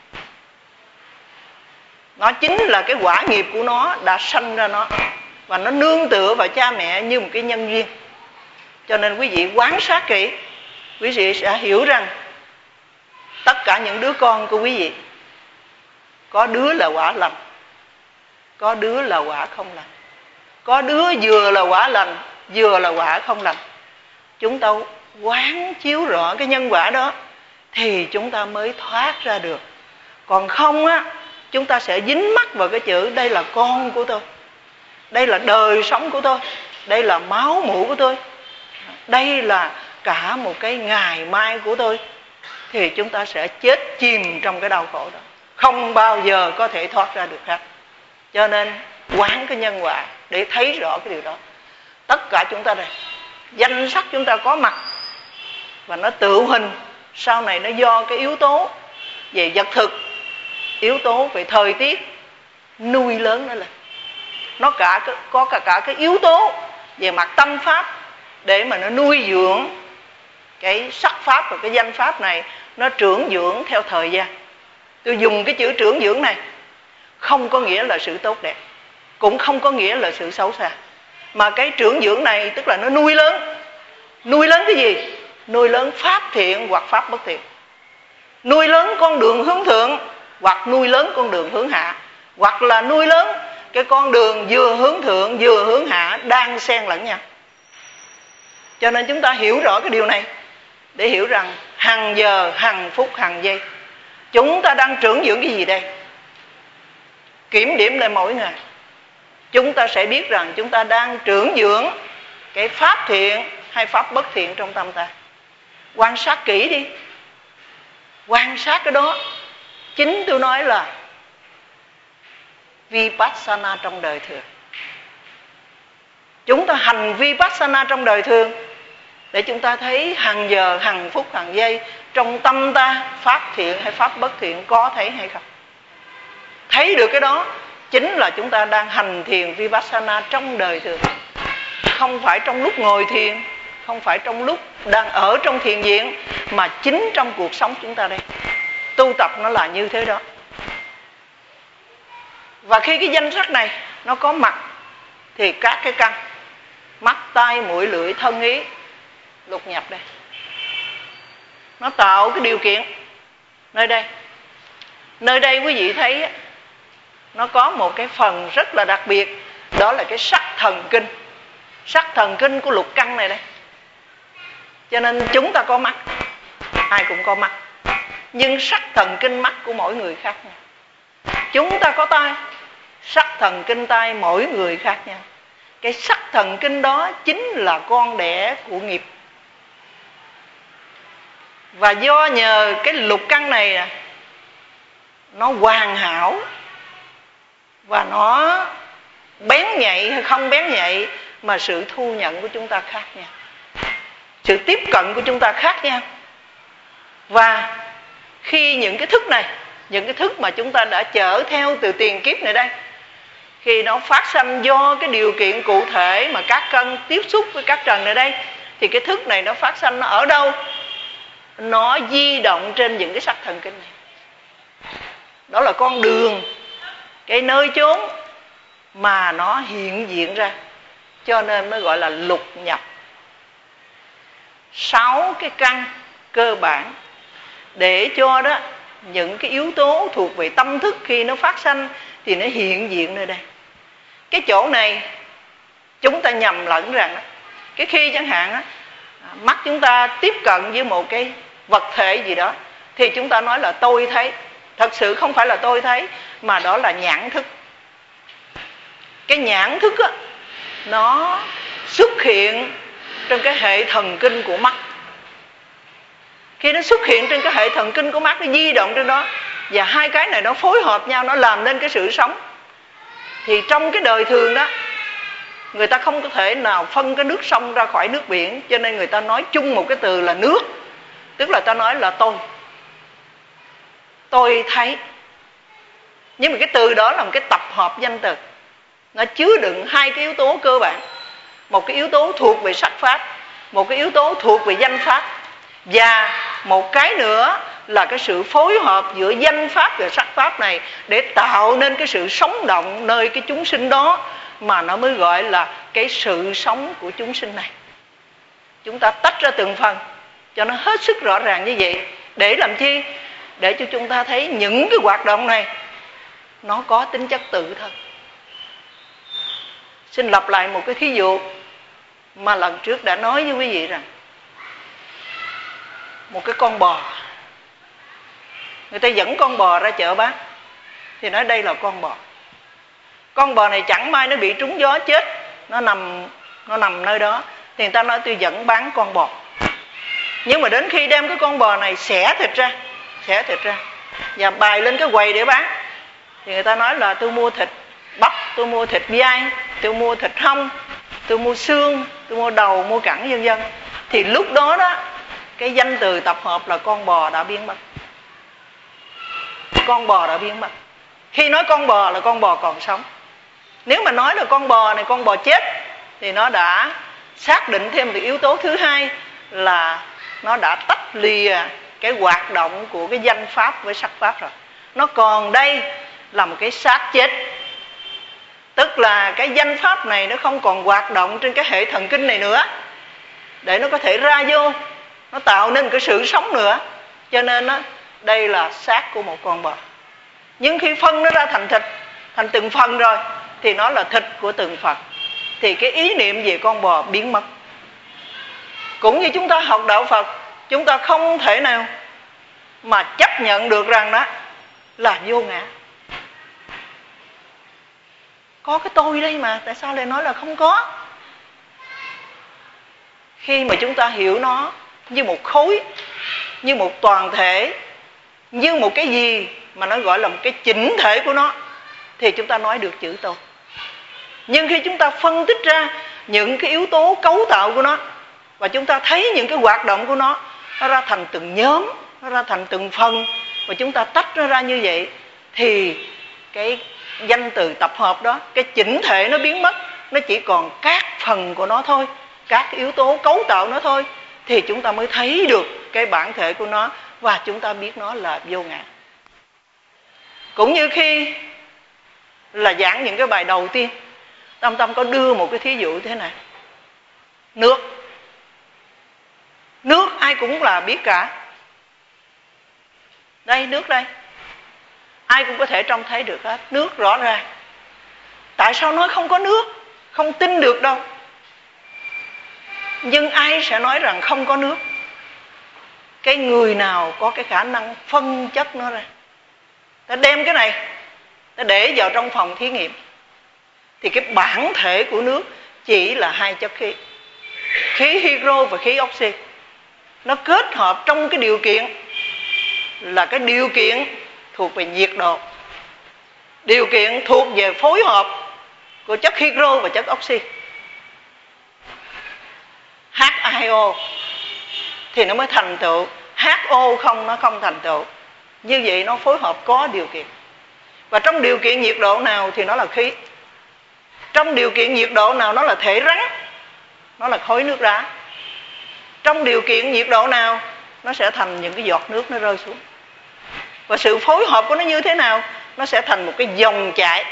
Nó chính là cái quả nghiệp của nó đã sanh ra nó, và nó nương tựa vào cha mẹ như một cái nhân duyên. Cho nên quý vị quan sát kỹ, quý vị sẽ hiểu rằng tất cả những đứa con của quý vị, có đứa là quả lành, có đứa là quả không lành, có đứa vừa là quả lành, vừa là quả không lành. Chúng ta quán chiếu rõ cái nhân quả đó thì chúng ta mới thoát ra được. Còn không á, chúng ta sẽ dính mắc vào cái chữ đây là con của tôi, đây là đời sống của tôi, đây là máu mủ của tôi, đây là cả một cái ngày mai của tôi, thì chúng ta sẽ chết chìm trong cái đau khổ đó, không bao giờ có thể thoát ra được hết. Cho nên quán cái nhân quả để thấy rõ cái điều đó. Tất cả chúng ta đây, danh sắc chúng ta có mặt, và nó tự hình sau này nó do cái yếu tố về vật thực, yếu tố về thời tiết nuôi lớn nó lên. Nó cả có cả, cả cái yếu tố về mặt tâm pháp để mà nó nuôi dưỡng cái sắc pháp và cái danh pháp này, nó trưởng dưỡng theo thời gian. Tôi dùng cái chữ trưởng dưỡng này không có nghĩa là sự tốt đẹp, cũng không có nghĩa là sự xấu xa, mà cái trưởng dưỡng này tức là nó nuôi lớn. Nuôi lớn cái gì? Nuôi lớn pháp thiện hoặc pháp bất thiện, nuôi lớn con đường hướng thượng hoặc nuôi lớn con đường hướng hạ, hoặc là nuôi lớn cái con đường vừa hướng thượng vừa hướng hạ đang xen lẫn nhau. Cho nên chúng ta hiểu rõ cái điều này để hiểu rằng hằng giờ, hằng phút, hằng giây chúng ta đang trưởng dưỡng cái gì đây. Kiểm điểm lại mỗi ngày, chúng ta sẽ biết rằng chúng ta đang trưởng dưỡng cái pháp thiện hay pháp bất thiện trong tâm ta? Quan sát kỹ đi. Quan sát cái đó. Chính tôi nói là Vipassana trong đời thường. Chúng ta hành Vipassana trong đời thường để chúng ta thấy hàng giờ, hàng phút, hàng giây trong tâm ta pháp thiện hay pháp bất thiện có thấy hay không. Thấy được cái đó chính là chúng ta đang hành thiền Vipassana trong đời thường. Không phải trong lúc ngồi thiền, không phải trong lúc đang ở trong thiền viện, mà chính trong cuộc sống chúng ta đây. Tu tập nó là như thế đó. Và khi cái danh sắc này nó có mặt thì các cái căn mắt, tai, mũi, lưỡi, thân, ý lục nhập đây. Nó tạo cái điều kiện nơi đây. Nơi đây quý vị thấy nó có một cái phần rất là đặc biệt. Đó là cái sắc thần kinh. Sắc thần kinh của lục căn này đây. Cho nên chúng ta có mắt, ai cũng có mắt, nhưng sắc thần kinh mắt của mỗi người khác nhau. Chúng ta có tai, sắc thần kinh tai mỗi người khác nhau. Cái sắc thần kinh đó chính là con đẻ của nghiệp. Và do nhờ cái lục căn này nó hoàn hảo và nó bén nhạy hay không bén nhạy, mà sự thu nhận của chúng ta khác nhau, sự tiếp cận của chúng ta khác nhau. Và khi những cái thức này, những cái thức mà chúng ta đã chở theo từ tiền kiếp này đây, khi nó phát sanh do cái điều kiện cụ thể mà các căn tiếp xúc với các trần này đây, thì cái thức này nó phát sanh nó ở đâu? Nó di động trên những cái sắc thần kinh này. Đó là con đường, cái nơi chốn mà nó hiện diện ra. Cho nên mới gọi là lục nhập. Sáu cái căn cơ bản để cho đó những cái yếu tố thuộc về tâm thức khi nó phát sanh thì nó hiện diện nơi đây. Cái chỗ này chúng ta nhầm lẫn rằng cái khi chẳng hạn mắt chúng ta tiếp cận với một cái vật thể gì đó thì chúng ta nói là tôi thấy. Thật sự không phải là tôi thấy, mà đó là nhãn thức. Cái nhãn thức á, nó xuất hiện trong cái hệ thần kinh của mắt. Khi nó xuất hiện trên cái hệ thần kinh của mắt, nó di động trên đó, và hai cái này nó phối hợp nhau, nó làm nên cái sự sống. Thì trong cái đời thường đó, người ta không có thể nào phân cái nước sông ra khỏi nước biển, cho nên người ta nói chung một cái từ là nước. Tức là ta nói là tôi Tôi thấy. Nhưng mà cái từ đó là một cái tập hợp danh từ, nó chứa đựng hai cái yếu tố cơ bản. Một cái yếu tố thuộc về sắc pháp, một cái yếu tố thuộc về danh pháp. Và một cái nữa là cái sự phối hợp giữa danh pháp và sắc pháp này để tạo nên cái sự sống động nơi cái chúng sinh đó, mà nó mới gọi là cái sự sống của chúng sinh này. Chúng ta tách ra từng phần cho nó hết sức rõ ràng như vậy. Để làm chi? Để cho chúng ta thấy những cái hoạt động này nó có tính chất tự thân. Xin lặp lại một cái thí dụ mà lần trước đã nói với quý vị rằng, một cái con bò, người ta dẫn con bò ra chợ bán, thì nói đây là con bò. Con bò này chẳng may nó bị trúng gió chết, nó nằm nó nằm nơi đó, thì người ta nói tôi dẫn bán con bò. Nhưng mà đến khi đem cái con bò này xẻ thịt ra, xẻ thịt ra và bày lên cái quầy để bán, thì người ta nói là tôi mua thịt bắp, tôi mua thịt vai, tôi mua thịt hông, tôi mua xương, tôi mua đầu, mua cẳng, vân vân. Thì lúc đó đó, cái danh từ tập hợp là con bò đã biến mất. Con bò đã biến mất. Khi nói con bò là con bò còn sống. Nếu mà nói là con bò này con bò chết, thì nó đã xác định thêm một yếu tố thứ hai là nó đã tách lìa cái hoạt động của cái danh pháp với sắc pháp rồi. Nó còn đây là một cái xác chết. Tức là cái danh pháp này nó không còn hoạt động trên cái hệ thần kinh này nữa, để nó có thể ra vô, nó tạo nên cái sự sống nữa. Cho nên đó, đây là xác của một con bò. Nhưng khi phân nó ra thành thịt, thành từng phần rồi, thì nó là thịt của từng phần. Thì cái ý niệm về con bò biến mất. Cũng như chúng ta học đạo Phật, chúng ta không thể nào mà chấp nhận được rằng đó là vô ngã. Có cái tôi đây mà, tại sao lại nói là không có? khi mà chúng ta hiểu nó như một khối, như một toàn thể, như một cái gì mà nó gọi là một cái chỉnh thể của nó, thì chúng ta nói được chữ tôi. Nhưng khi chúng ta phân tích ra những cái yếu tố cấu tạo của nó, và chúng ta thấy những cái hoạt động của nó, nó ra thành từng nhóm, nó ra thành từng phần, và chúng ta tách nó ra như vậy, thì cái danh từ tập hợp đó, cái chỉnh thể nó biến mất, nó chỉ còn các phần của nó thôi, các yếu tố cấu tạo nó thôi, thì chúng ta mới thấy được cái bản thể của nó, và chúng ta biết nó là vô ngã. Cũng như khi là giảng những cái bài đầu tiên, Tâm Tâm có đưa một cái thí dụ thế này. Nước. Nước ai cũng là biết cả. Đây, nước đây. Ai cũng có thể trông thấy được hết. Nước rõ ràng. Tại sao nói không có nước? Không tin được đâu. Nhưng ai sẽ nói rằng không có nước? Cái người nào có cái khả năng phân chất nó ra. Ta đem cái này, ta để vào trong phòng thí nghiệm, thì cái bản thể của nước chỉ là hai chất khí, khí hydro và khí oxy. Nó kết hợp trong cái điều kiện là cái điều kiện thuộc về nhiệt độ, điều kiện thuộc về phối hợp của chất hydro và chất oxy, hát hai o, thì nó mới thành tựu. hát o không, nó không thành tựu. Như vậy nó phối hợp có điều kiện. Và trong điều kiện nhiệt độ nào thì nó là khí, trong điều kiện nhiệt độ nào nó là thể rắn, nó là khối nước đá, trong điều kiện nhiệt độ nào nó sẽ thành những cái giọt nước nó rơi xuống. Và sự phối hợp của nó như thế nào? Nó sẽ thành một cái dòng chảy.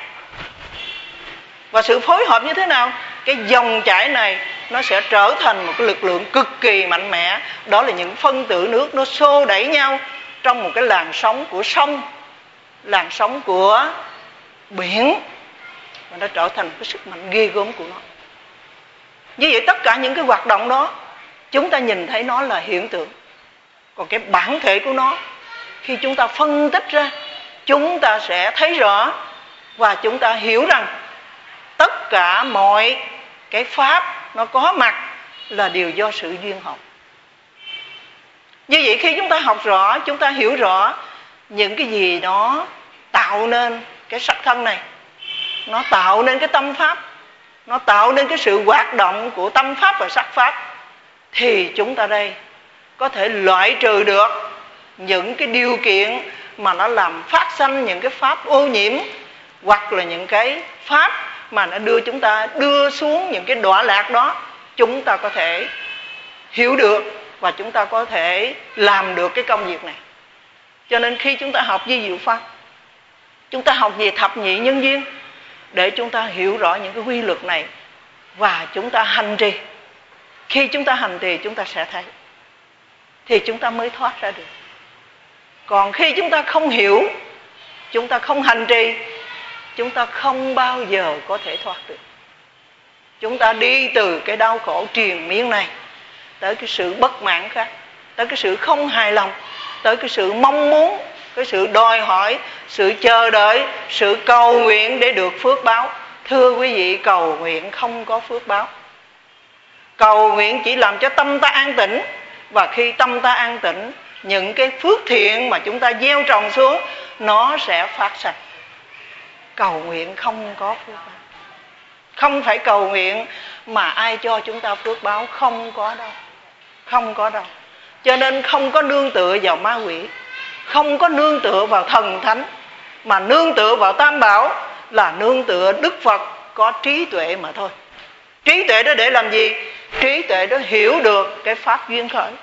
Và sự phối hợp như thế nào? Cái dòng chảy này nó sẽ trở thành một cái lực lượng cực kỳ mạnh mẽ. Đó là những phân tử nước nó xô đẩy nhau trong một cái làn sóng của sông, làn sóng của biển, và nó trở thành một cái sức mạnh ghê gớm của nó. Như vậy tất cả những cái hoạt động đó chúng ta nhìn thấy nó là hiện tượng. Còn cái bản thể của nó, khi chúng ta phân tích ra, chúng ta sẽ thấy rõ, và chúng ta hiểu rằng tất cả mọi cái pháp nó có mặt là đều do sự duyên học. Như vậy khi chúng ta học rõ, chúng ta hiểu rõ những cái gì nó tạo nên cái sắc thân này, nó tạo nên cái tâm pháp, nó tạo nên cái sự hoạt động của tâm pháp và sắc pháp, thì chúng ta đây có thể loại trừ được những cái điều kiện mà nó làm phát sinh những cái pháp ô nhiễm, hoặc là những cái pháp mà nó đưa chúng ta đưa xuống những cái đọa lạc đó. Chúng ta có thể hiểu được và chúng ta có thể làm được cái công việc này. Cho nên khi chúng ta học vi diệu pháp, chúng ta học về thập nhị nhân duyên để chúng ta hiểu rõ những cái quy luật này, và chúng ta hành trì. Khi chúng ta hành trì chúng ta sẽ thấy, thì chúng ta mới thoát ra được. Còn khi chúng ta không hiểu, chúng ta không hành trì, chúng ta không bao giờ có thể thoát được. Chúng ta đi từ cái đau khổ triền miên này tới cái sự bất mãn khác, tới cái sự không hài lòng, tới cái sự mong muốn, cái sự đòi hỏi, sự chờ đợi, sự cầu nguyện để được phước báo. Thưa quý vị, cầu nguyện không có phước báo. Cầu nguyện chỉ làm cho tâm ta an tĩnh, và khi tâm ta an tĩnh, những cái phước thiện mà chúng ta gieo trồng xuống nó sẽ phát sinh. Cầu nguyện không có phước báo. Không phải cầu nguyện mà ai cho chúng ta phước báo, không có đâu. Không có đâu. Cho nên không có nương tựa vào ma quỷ, không có nương tựa vào thần thánh, mà nương tựa vào Tam Bảo, là nương tựa Đức Phật có trí tuệ mà thôi. Trí tuệ đó để làm gì? Trí tuệ đó hiểu được cái pháp duyên khởi,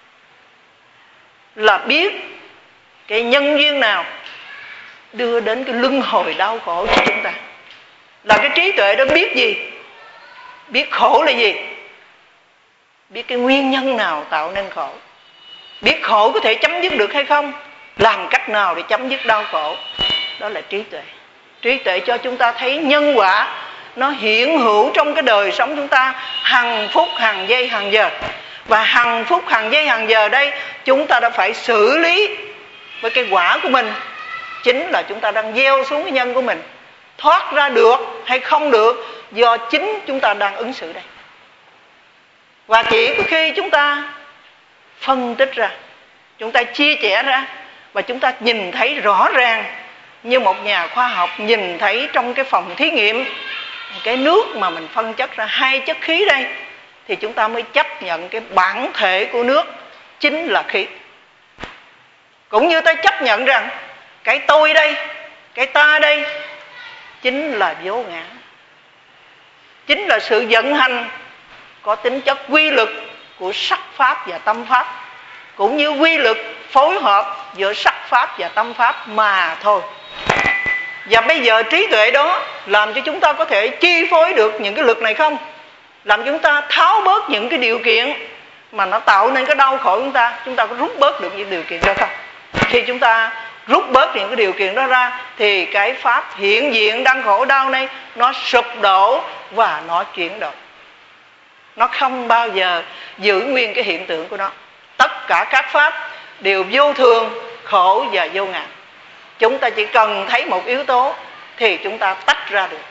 là biết cái nhân duyên nào đưa đến cái luân hồi đau khổ cho chúng ta. Là cái trí tuệ đó biết gì? Biết khổ là gì? Biết cái nguyên nhân nào tạo nên khổ, biết khổ có thể chấm dứt được hay không, làm cách nào để chấm dứt đau khổ. Đó là trí tuệ. Trí tuệ cho chúng ta thấy nhân quả nó hiện hữu trong cái đời sống chúng ta, hằng phút, hằng giây, hằng giờ. Và hằng phút, hằng giây, hằng giờ đây chúng ta đã phải xử lý với cái quả của mình. Chính là chúng ta đang gieo xuống cái nhân của mình. Thoát ra được hay không được do chính chúng ta đang ứng xử đây. Và chỉ có khi chúng ta phân tích ra, chúng ta chia sẻ ra, và chúng ta nhìn thấy rõ ràng như một nhà khoa học nhìn thấy trong cái phòng thí nghiệm cái nước mà mình phân chất ra hai chất khí đây, thì chúng ta mới chấp nhận cái bản thể của nước chính là khí. Cũng như ta chấp nhận rằng cái tôi đây, cái ta đây chính là vô ngã, chính là sự vận hành có tính chất quy luật của sắc pháp và tâm pháp, cũng như quy luật phối hợp giữa sắc pháp và tâm pháp mà thôi. Và bây giờ trí tuệ đó làm cho chúng ta có thể chi phối được những cái lực này không? Làm chúng ta tháo bớt những cái điều kiện mà nó tạo nên cái đau khổ chúng ta. Chúng ta có rút bớt được những điều kiện đó không? Khi chúng ta rút bớt những cái điều kiện đó ra thì cái pháp hiện diện đang khổ đau này nó sụp đổ và nó chuyển đổi. Nó không bao giờ giữ nguyên cái hiện tượng của nó. Tất cả các pháp đều vô thường, khổ và vô ngã. Chúng ta chỉ cần thấy một yếu tố thì chúng ta tách ra được.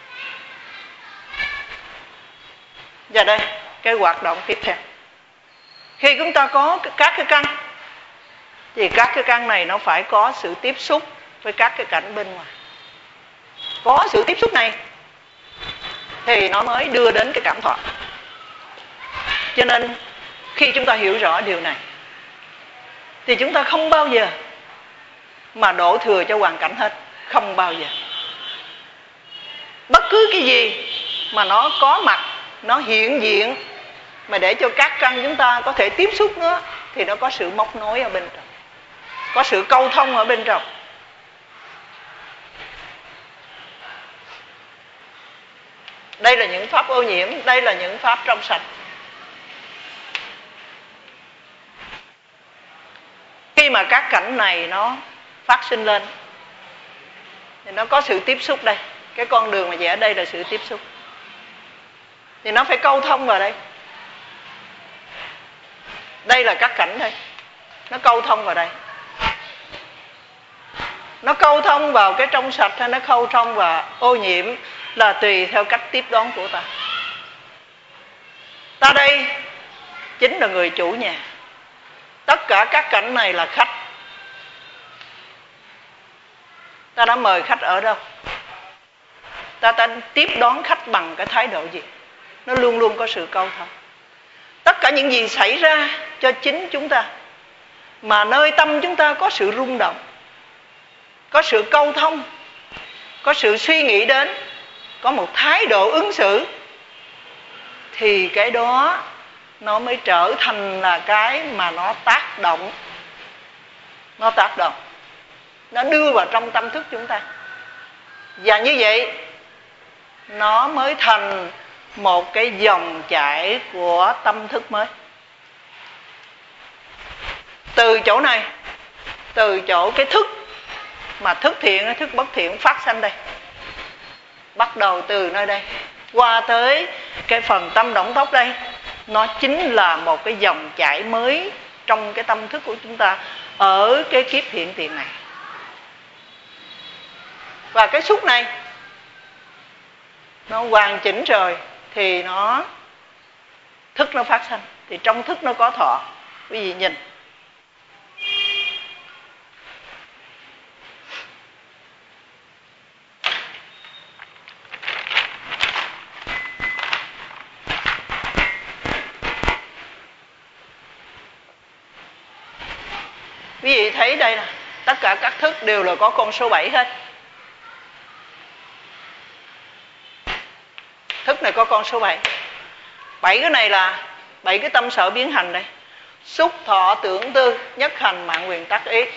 Và đây, cái hoạt động tiếp theo. Khi chúng ta có các cái căn, thì các cái căn này nó phải có sự tiếp xúc với các cái cảnh bên ngoài. Có sự tiếp xúc này thì nó mới đưa đến cái cảm thọ. Cho nên khi chúng ta hiểu rõ điều này thì chúng ta không bao giờ mà đổ thừa cho hoàn cảnh hết. Không bao giờ. Bất cứ cái gì mà nó có mặt, nó hiện diện mà để cho các căn chúng ta có thể tiếp xúc nữa, thì nó có sự móc nối ở bên trong, có sự câu thông ở bên trong. Đây là những pháp ô nhiễm, đây là những pháp trong sạch. Khi mà các cảnh này nó phát sinh lên thì nó có sự tiếp xúc đây. Cái con đường mà vẽ ở đây là sự tiếp xúc. Thì nó phải câu thông vào đây. Đây là các cảnh đây. Nó câu thông vào đây. Nó câu thông vào cái trong sạch hay nó câu thông vào ô nhiễm là tùy theo cách tiếp đón của ta. Ta đây chính là người chủ nhà. Tất cả các cảnh này là khách. Ta đã mời khách ở đâu? Ta đã tiếp đón khách bằng cái thái độ gì? Nó luôn luôn có sự câu thông. Tất cả những gì xảy ra cho chính chúng ta, mà nơi tâm chúng ta có sự rung động, có sự câu thông, có sự suy nghĩ đến, có một thái độ ứng xử, thì cái đó nó mới trở thành là cái mà nó tác động. Nó tác động, nó đưa vào trong tâm thức chúng ta. Và như vậy nó mới thành một cái dòng chảy của tâm thức mới. Từ chỗ này, từ chỗ cái thức mà thức thiện, thức bất thiện phát sanh đây, bắt đầu từ nơi đây qua tới cái phần tâm động tốc đây, nó chính là một cái dòng chảy mới trong cái tâm thức của chúng ta ở cái kiếp hiện tiền này. Và cái xúc này nó hoàn chỉnh rồi thì nó thức nó phát sanh, thì trong thức nó có thọ. Quý vị nhìn, quý vị thấy đây nè, tất cả các thức đều là có con số bảy hết. Thức này có con số bảy. Bảy cái này là bảy cái tâm sở biến hành đây. Xúc thọ tưởng tư nhất hành mạng quyền tác ý.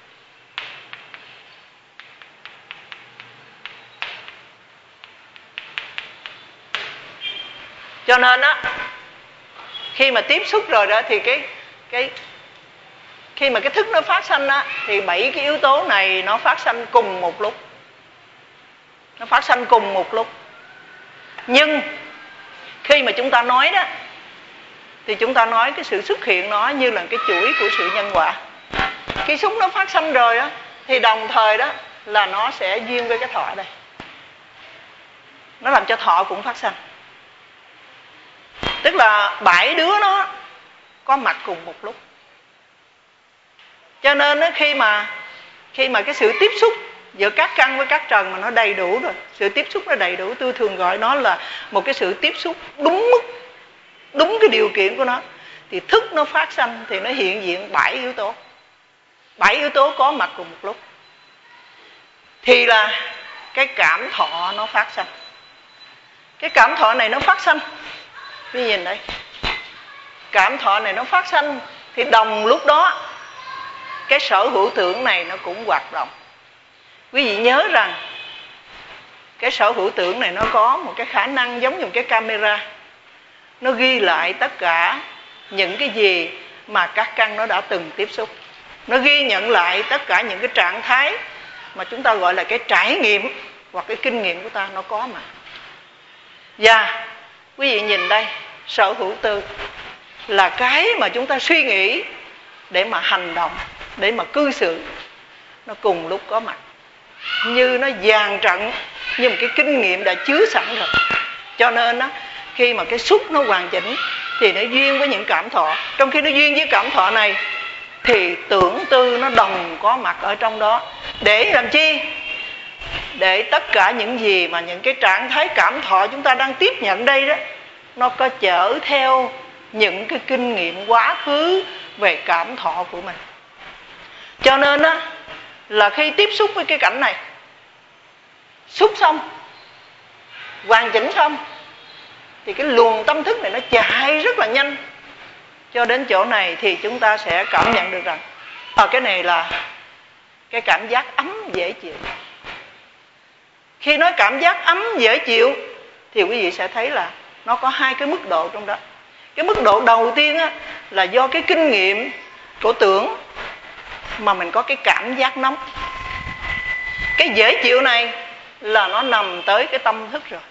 Cho nên á, khi mà tiếp xúc rồi đó thì cái cái khi mà cái thức nó phát sanh á, thì bảy cái yếu tố này nó phát sanh cùng một lúc. Nó phát sanh cùng một lúc. Nhưng khi mà chúng ta nói đó, thì chúng ta nói cái sự xuất hiện nó như là cái chuỗi của sự nhân quả. Khi xúc nó phát sanh rồi đó, thì đồng thời đó là nó sẽ duyên với cái thọ đây. Nó làm cho thọ cũng phát sanh. Tức là bảy đứa nó có mặt cùng một lúc. Cho nên khi mà khi mà cái sự tiếp xúc giữa các căn với các trần mà nó đầy đủ rồi, sự tiếp xúc nó đầy đủ, tôi thường gọi nó là một cái sự tiếp xúc đúng mức, đúng cái điều kiện của nó, thì thức nó phát sanh thì nó hiện diện bảy yếu tố. Bảy yếu tố có mặt cùng một lúc thì là cái cảm thọ nó phát sanh. Cái cảm thọ này nó phát sanh, quý vị nhìn đây, cảm thọ này nó phát sanh thì đồng lúc đó cái sở hữu tưởng này nó cũng hoạt động. Quý vị nhớ rằng cái sở hữu tưởng này nó có một cái khả năng giống như một cái camera, nó ghi lại tất cả những cái gì mà các căn nó đã từng tiếp xúc. Nó ghi nhận lại tất cả những cái trạng thái mà chúng ta gọi là cái trải nghiệm hoặc cái kinh nghiệm của ta nó có mà. Và quý vị nhìn đây, sở hữu tư là cái mà chúng ta suy nghĩ để mà hành động, để mà cư xử, nó cùng lúc có mặt, như nó dàn trận, như một cái kinh nghiệm đã chứa sẵn rồi. Cho nên đó, khi mà cái xúc nó hoàn chỉnh thì nó duyên với những cảm thọ. Trong khi nó duyên với cảm thọ này thì tưởng tư nó đồng có mặt ở trong đó. Để làm chi? Để tất cả những gì mà những cái trạng thái cảm thọ chúng ta đang tiếp nhận đây đó, nó có chở theo những cái kinh nghiệm quá khứ về cảm thọ của mình. Cho nên á, là khi tiếp xúc với cái cảnh này, xúc xong, hoàn chỉnh xong, thì cái luồng tâm thức này nó chạy rất là nhanh. Cho đến chỗ này thì chúng ta sẽ cảm nhận được rằng à, cái này là cái cảm giác ấm dễ chịu. Khi nói cảm giác ấm dễ chịu thì quý vị sẽ thấy là nó có hai cái mức độ trong đó. Cái mức độ đầu tiên á, là do cái kinh nghiệm của tưởng mà mình có cái cảm giác nóng. Cái dễ chịu này là nó nằm tới cái tâm thức rồi,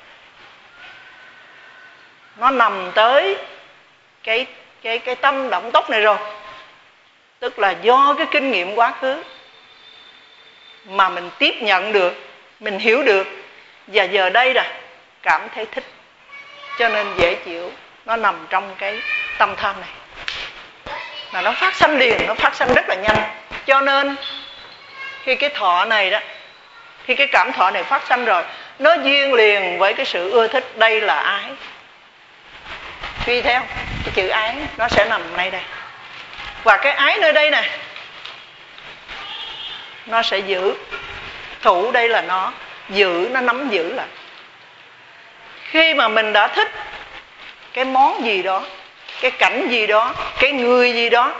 nó nằm tới cái cái cái tâm động tốc này rồi. Tức là do cái kinh nghiệm quá khứ mà mình tiếp nhận được, mình hiểu được, và giờ đây là cảm thấy thích, cho nên dễ chịu. Nó nằm trong cái tâm tham này, là nó phát sanh liền, nó phát sanh rất là nhanh. Cho nên khi cái thọ này đó, khi cái cảm thọ này phát sanh rồi, nó duyên liền với cái sự ưa thích. Đây là ái. Suy theo cái chữ ái nó sẽ nằm ngay đây. Và cái ái nơi đây nè, nó sẽ giữ. Thủ đây là nó giữ, nó nắm giữ lại. Khi mà mình đã thích cái món gì đó, cái cảnh gì đó, cái người gì đó,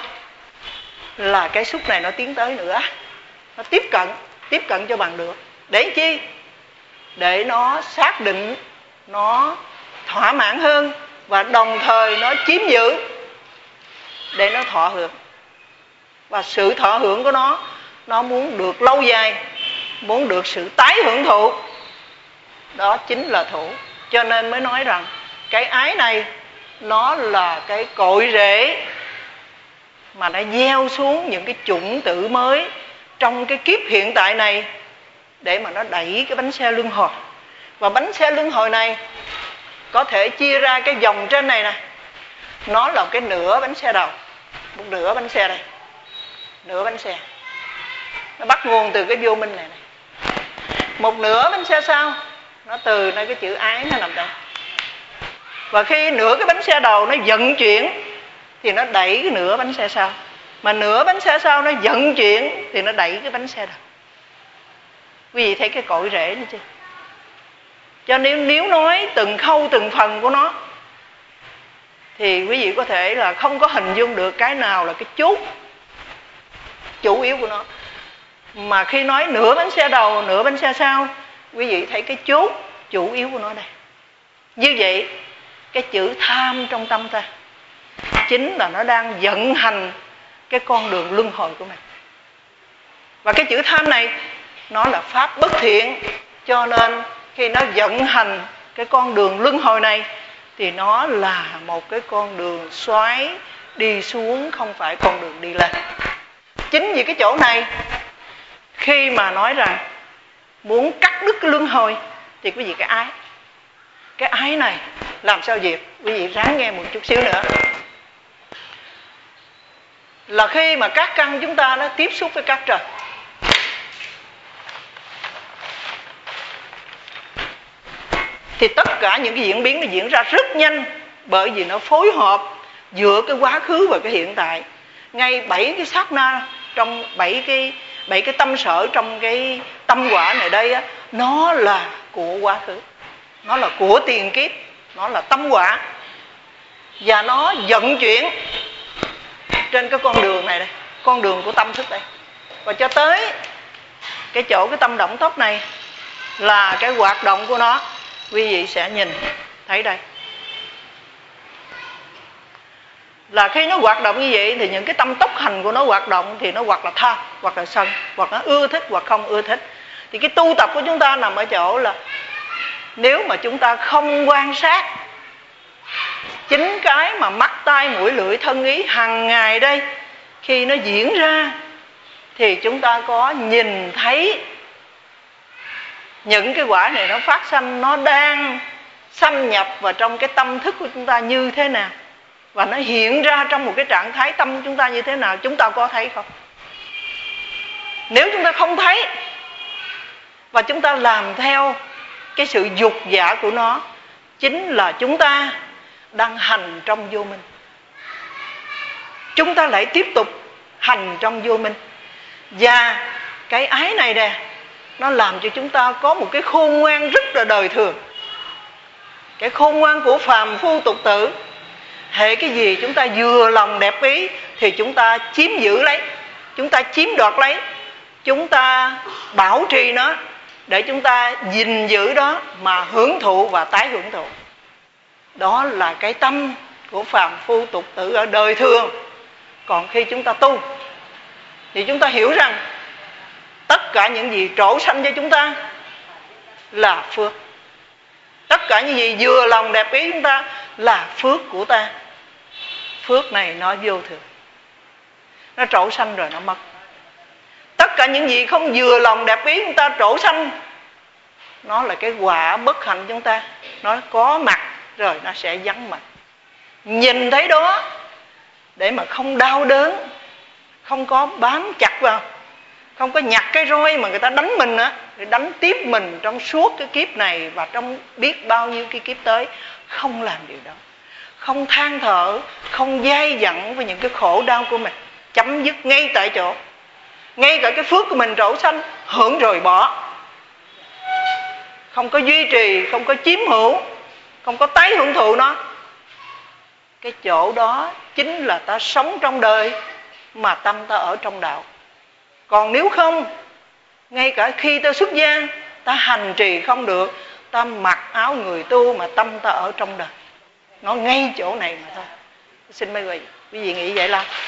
là cái xúc này nó tiến tới nữa, nó tiếp cận, tiếp cận cho bằng được. Để chi? Để nó xác định, nó thỏa mãn hơn, và đồng thời nó chiếm giữ để nó thọ hưởng. Và sự thọ hưởng của nó, nó muốn được lâu dài, muốn được sự tái hưởng thụ. Đó chính là thủ. Cho nên mới nói rằng cái ái này nó là cái cội rễ mà nó gieo xuống những cái chủng tử mới trong cái kiếp hiện tại này, để mà nó đẩy cái bánh xe luân hồi. Và bánh xe luân hồi này có thể chia ra cái dòng trên này nè, nó là cái nửa bánh xe đầu, một nửa bánh xe đây, nửa bánh xe nó bắt nguồn từ cái vô minh này, này. Một nửa bánh xe sau nó từ nơi cái chữ ái nó nằm đây. Và khi nửa cái bánh xe đầu nó vận chuyển thì nó đẩy cái nửa bánh xe sau, mà nửa bánh xe sau nó vận chuyển thì nó đẩy cái bánh xe đầu. Quý vị thấy cái cội rễ nữa chưa? Cho nên nếu nói từng khâu từng phần của nó thì quý vị có thể là không có hình dung được cái nào là cái chốt chủ yếu của nó. Mà khi nói nửa bánh xe đầu, nửa bánh xe sau, quý vị thấy cái chốt chủ yếu của nó đây. Như vậy cái chữ tham trong tâm ta chính là nó đang vận hành cái con đường luân hồi của mình. Và cái chữ tham này nó là pháp bất thiện. Cho nên khi nó vận hành cái con đường luân hồi này thì nó là một cái con đường xoáy đi xuống, không phải con đường đi lên. Chính vì cái chỗ này, khi mà nói rằng muốn cắt đứt cái luân hồi thì quý vị cái ái, cái ái này Làm sao diệt? Quý vị ráng nghe một chút xíu nữa. Là khi mà các căn chúng ta nó tiếp xúc với các trời, thì tất cả những cái diễn biến nó diễn ra rất nhanh, bởi vì nó phối hợp giữa cái quá khứ và cái hiện tại. Ngay bảy cái sát na trong bảy cái bảy cái tâm sở trong cái tâm quả này đây á, nó là của quá khứ, nó là của tiền kiếp, nó là tâm quả, và nó vận chuyển trên cái con đường này đây, con đường của tâm thức đây, và cho tới cái chỗ cái tâm động tốc này là cái hoạt động của nó. Quý vị sẽ nhìn thấy đây là khi nó hoạt động như vậy thì những cái tâm tốc hành của nó hoạt động thì nó hoặc là tham, hoặc là sân, hoặc là ưa thích, hoặc không ưa thích. Thì cái tu tập của chúng ta nằm ở chỗ là nếu mà chúng ta không quan sát chính cái mà mắt, tai, mũi, lưỡi, thân, ý hàng ngày đây, khi nó diễn ra thì chúng ta có nhìn thấy những cái quả này nó phát sanh, nó đang xâm nhập vào trong cái tâm thức của chúng ta như thế nào, và nó hiện ra trong một cái trạng thái tâm của chúng ta như thế nào, chúng ta có thấy không? Nếu chúng ta không thấy và chúng ta làm theo cái sự dục dạ của nó, chính là chúng ta đang hành trong vô minh. Chúng ta lại tiếp tục hành trong vô minh. Và cái ái này nè, nó làm cho chúng ta có một cái khôn ngoan rất là đời thường. Cái khôn ngoan của phàm phu tục tử, hệ cái gì chúng ta vừa lòng đẹp ý thì chúng ta chiếm giữ lấy, chúng ta chiếm đoạt lấy, chúng ta bảo trì nó để chúng ta gìn giữ đó mà hưởng thụ và tái hưởng thụ. Đó là cái tâm của phàm phu tục tử ở đời thường. Còn khi chúng ta tu thì chúng ta hiểu rằng tất cả những gì trổ sanh cho chúng ta là phước. Tất cả những gì vừa lòng đẹp ý chúng ta là phước của ta. Phước này nó vô thường, nó trổ sanh rồi nó mất. Tất cả những gì không vừa lòng đẹp ý chúng ta trổ sanh, nó là cái quả bất hạnh chúng ta, nó có mặt rồi nó sẽ vắng mặt. Nhìn thấy đó để mà không đau đớn, không có bám chặt vào, không có nhặt cái roi mà người ta đánh mình á, để đánh tiếp mình trong suốt cái kiếp này và trong biết bao nhiêu cái kiếp tới. Không làm điều đó, không than thở, không dai dẳng với những cái khổ đau của mình, chấm dứt ngay tại chỗ. Ngay cả cái phước của mình trổ sanh, hưởng rồi bỏ, không có duy trì, không có chiếm hữu, không có tái hưởng thụ nó. Cái chỗ đó chính là ta sống trong đời mà tâm ta ở trong đạo. Còn nếu không, ngay cả khi ta xuất gia, ta hành trì không được, ta mặc áo người tu mà tâm ta ở trong đời. Nó ngay chỗ này mà thôi. Xin mời quý vị, quý vị nghĩ vậy là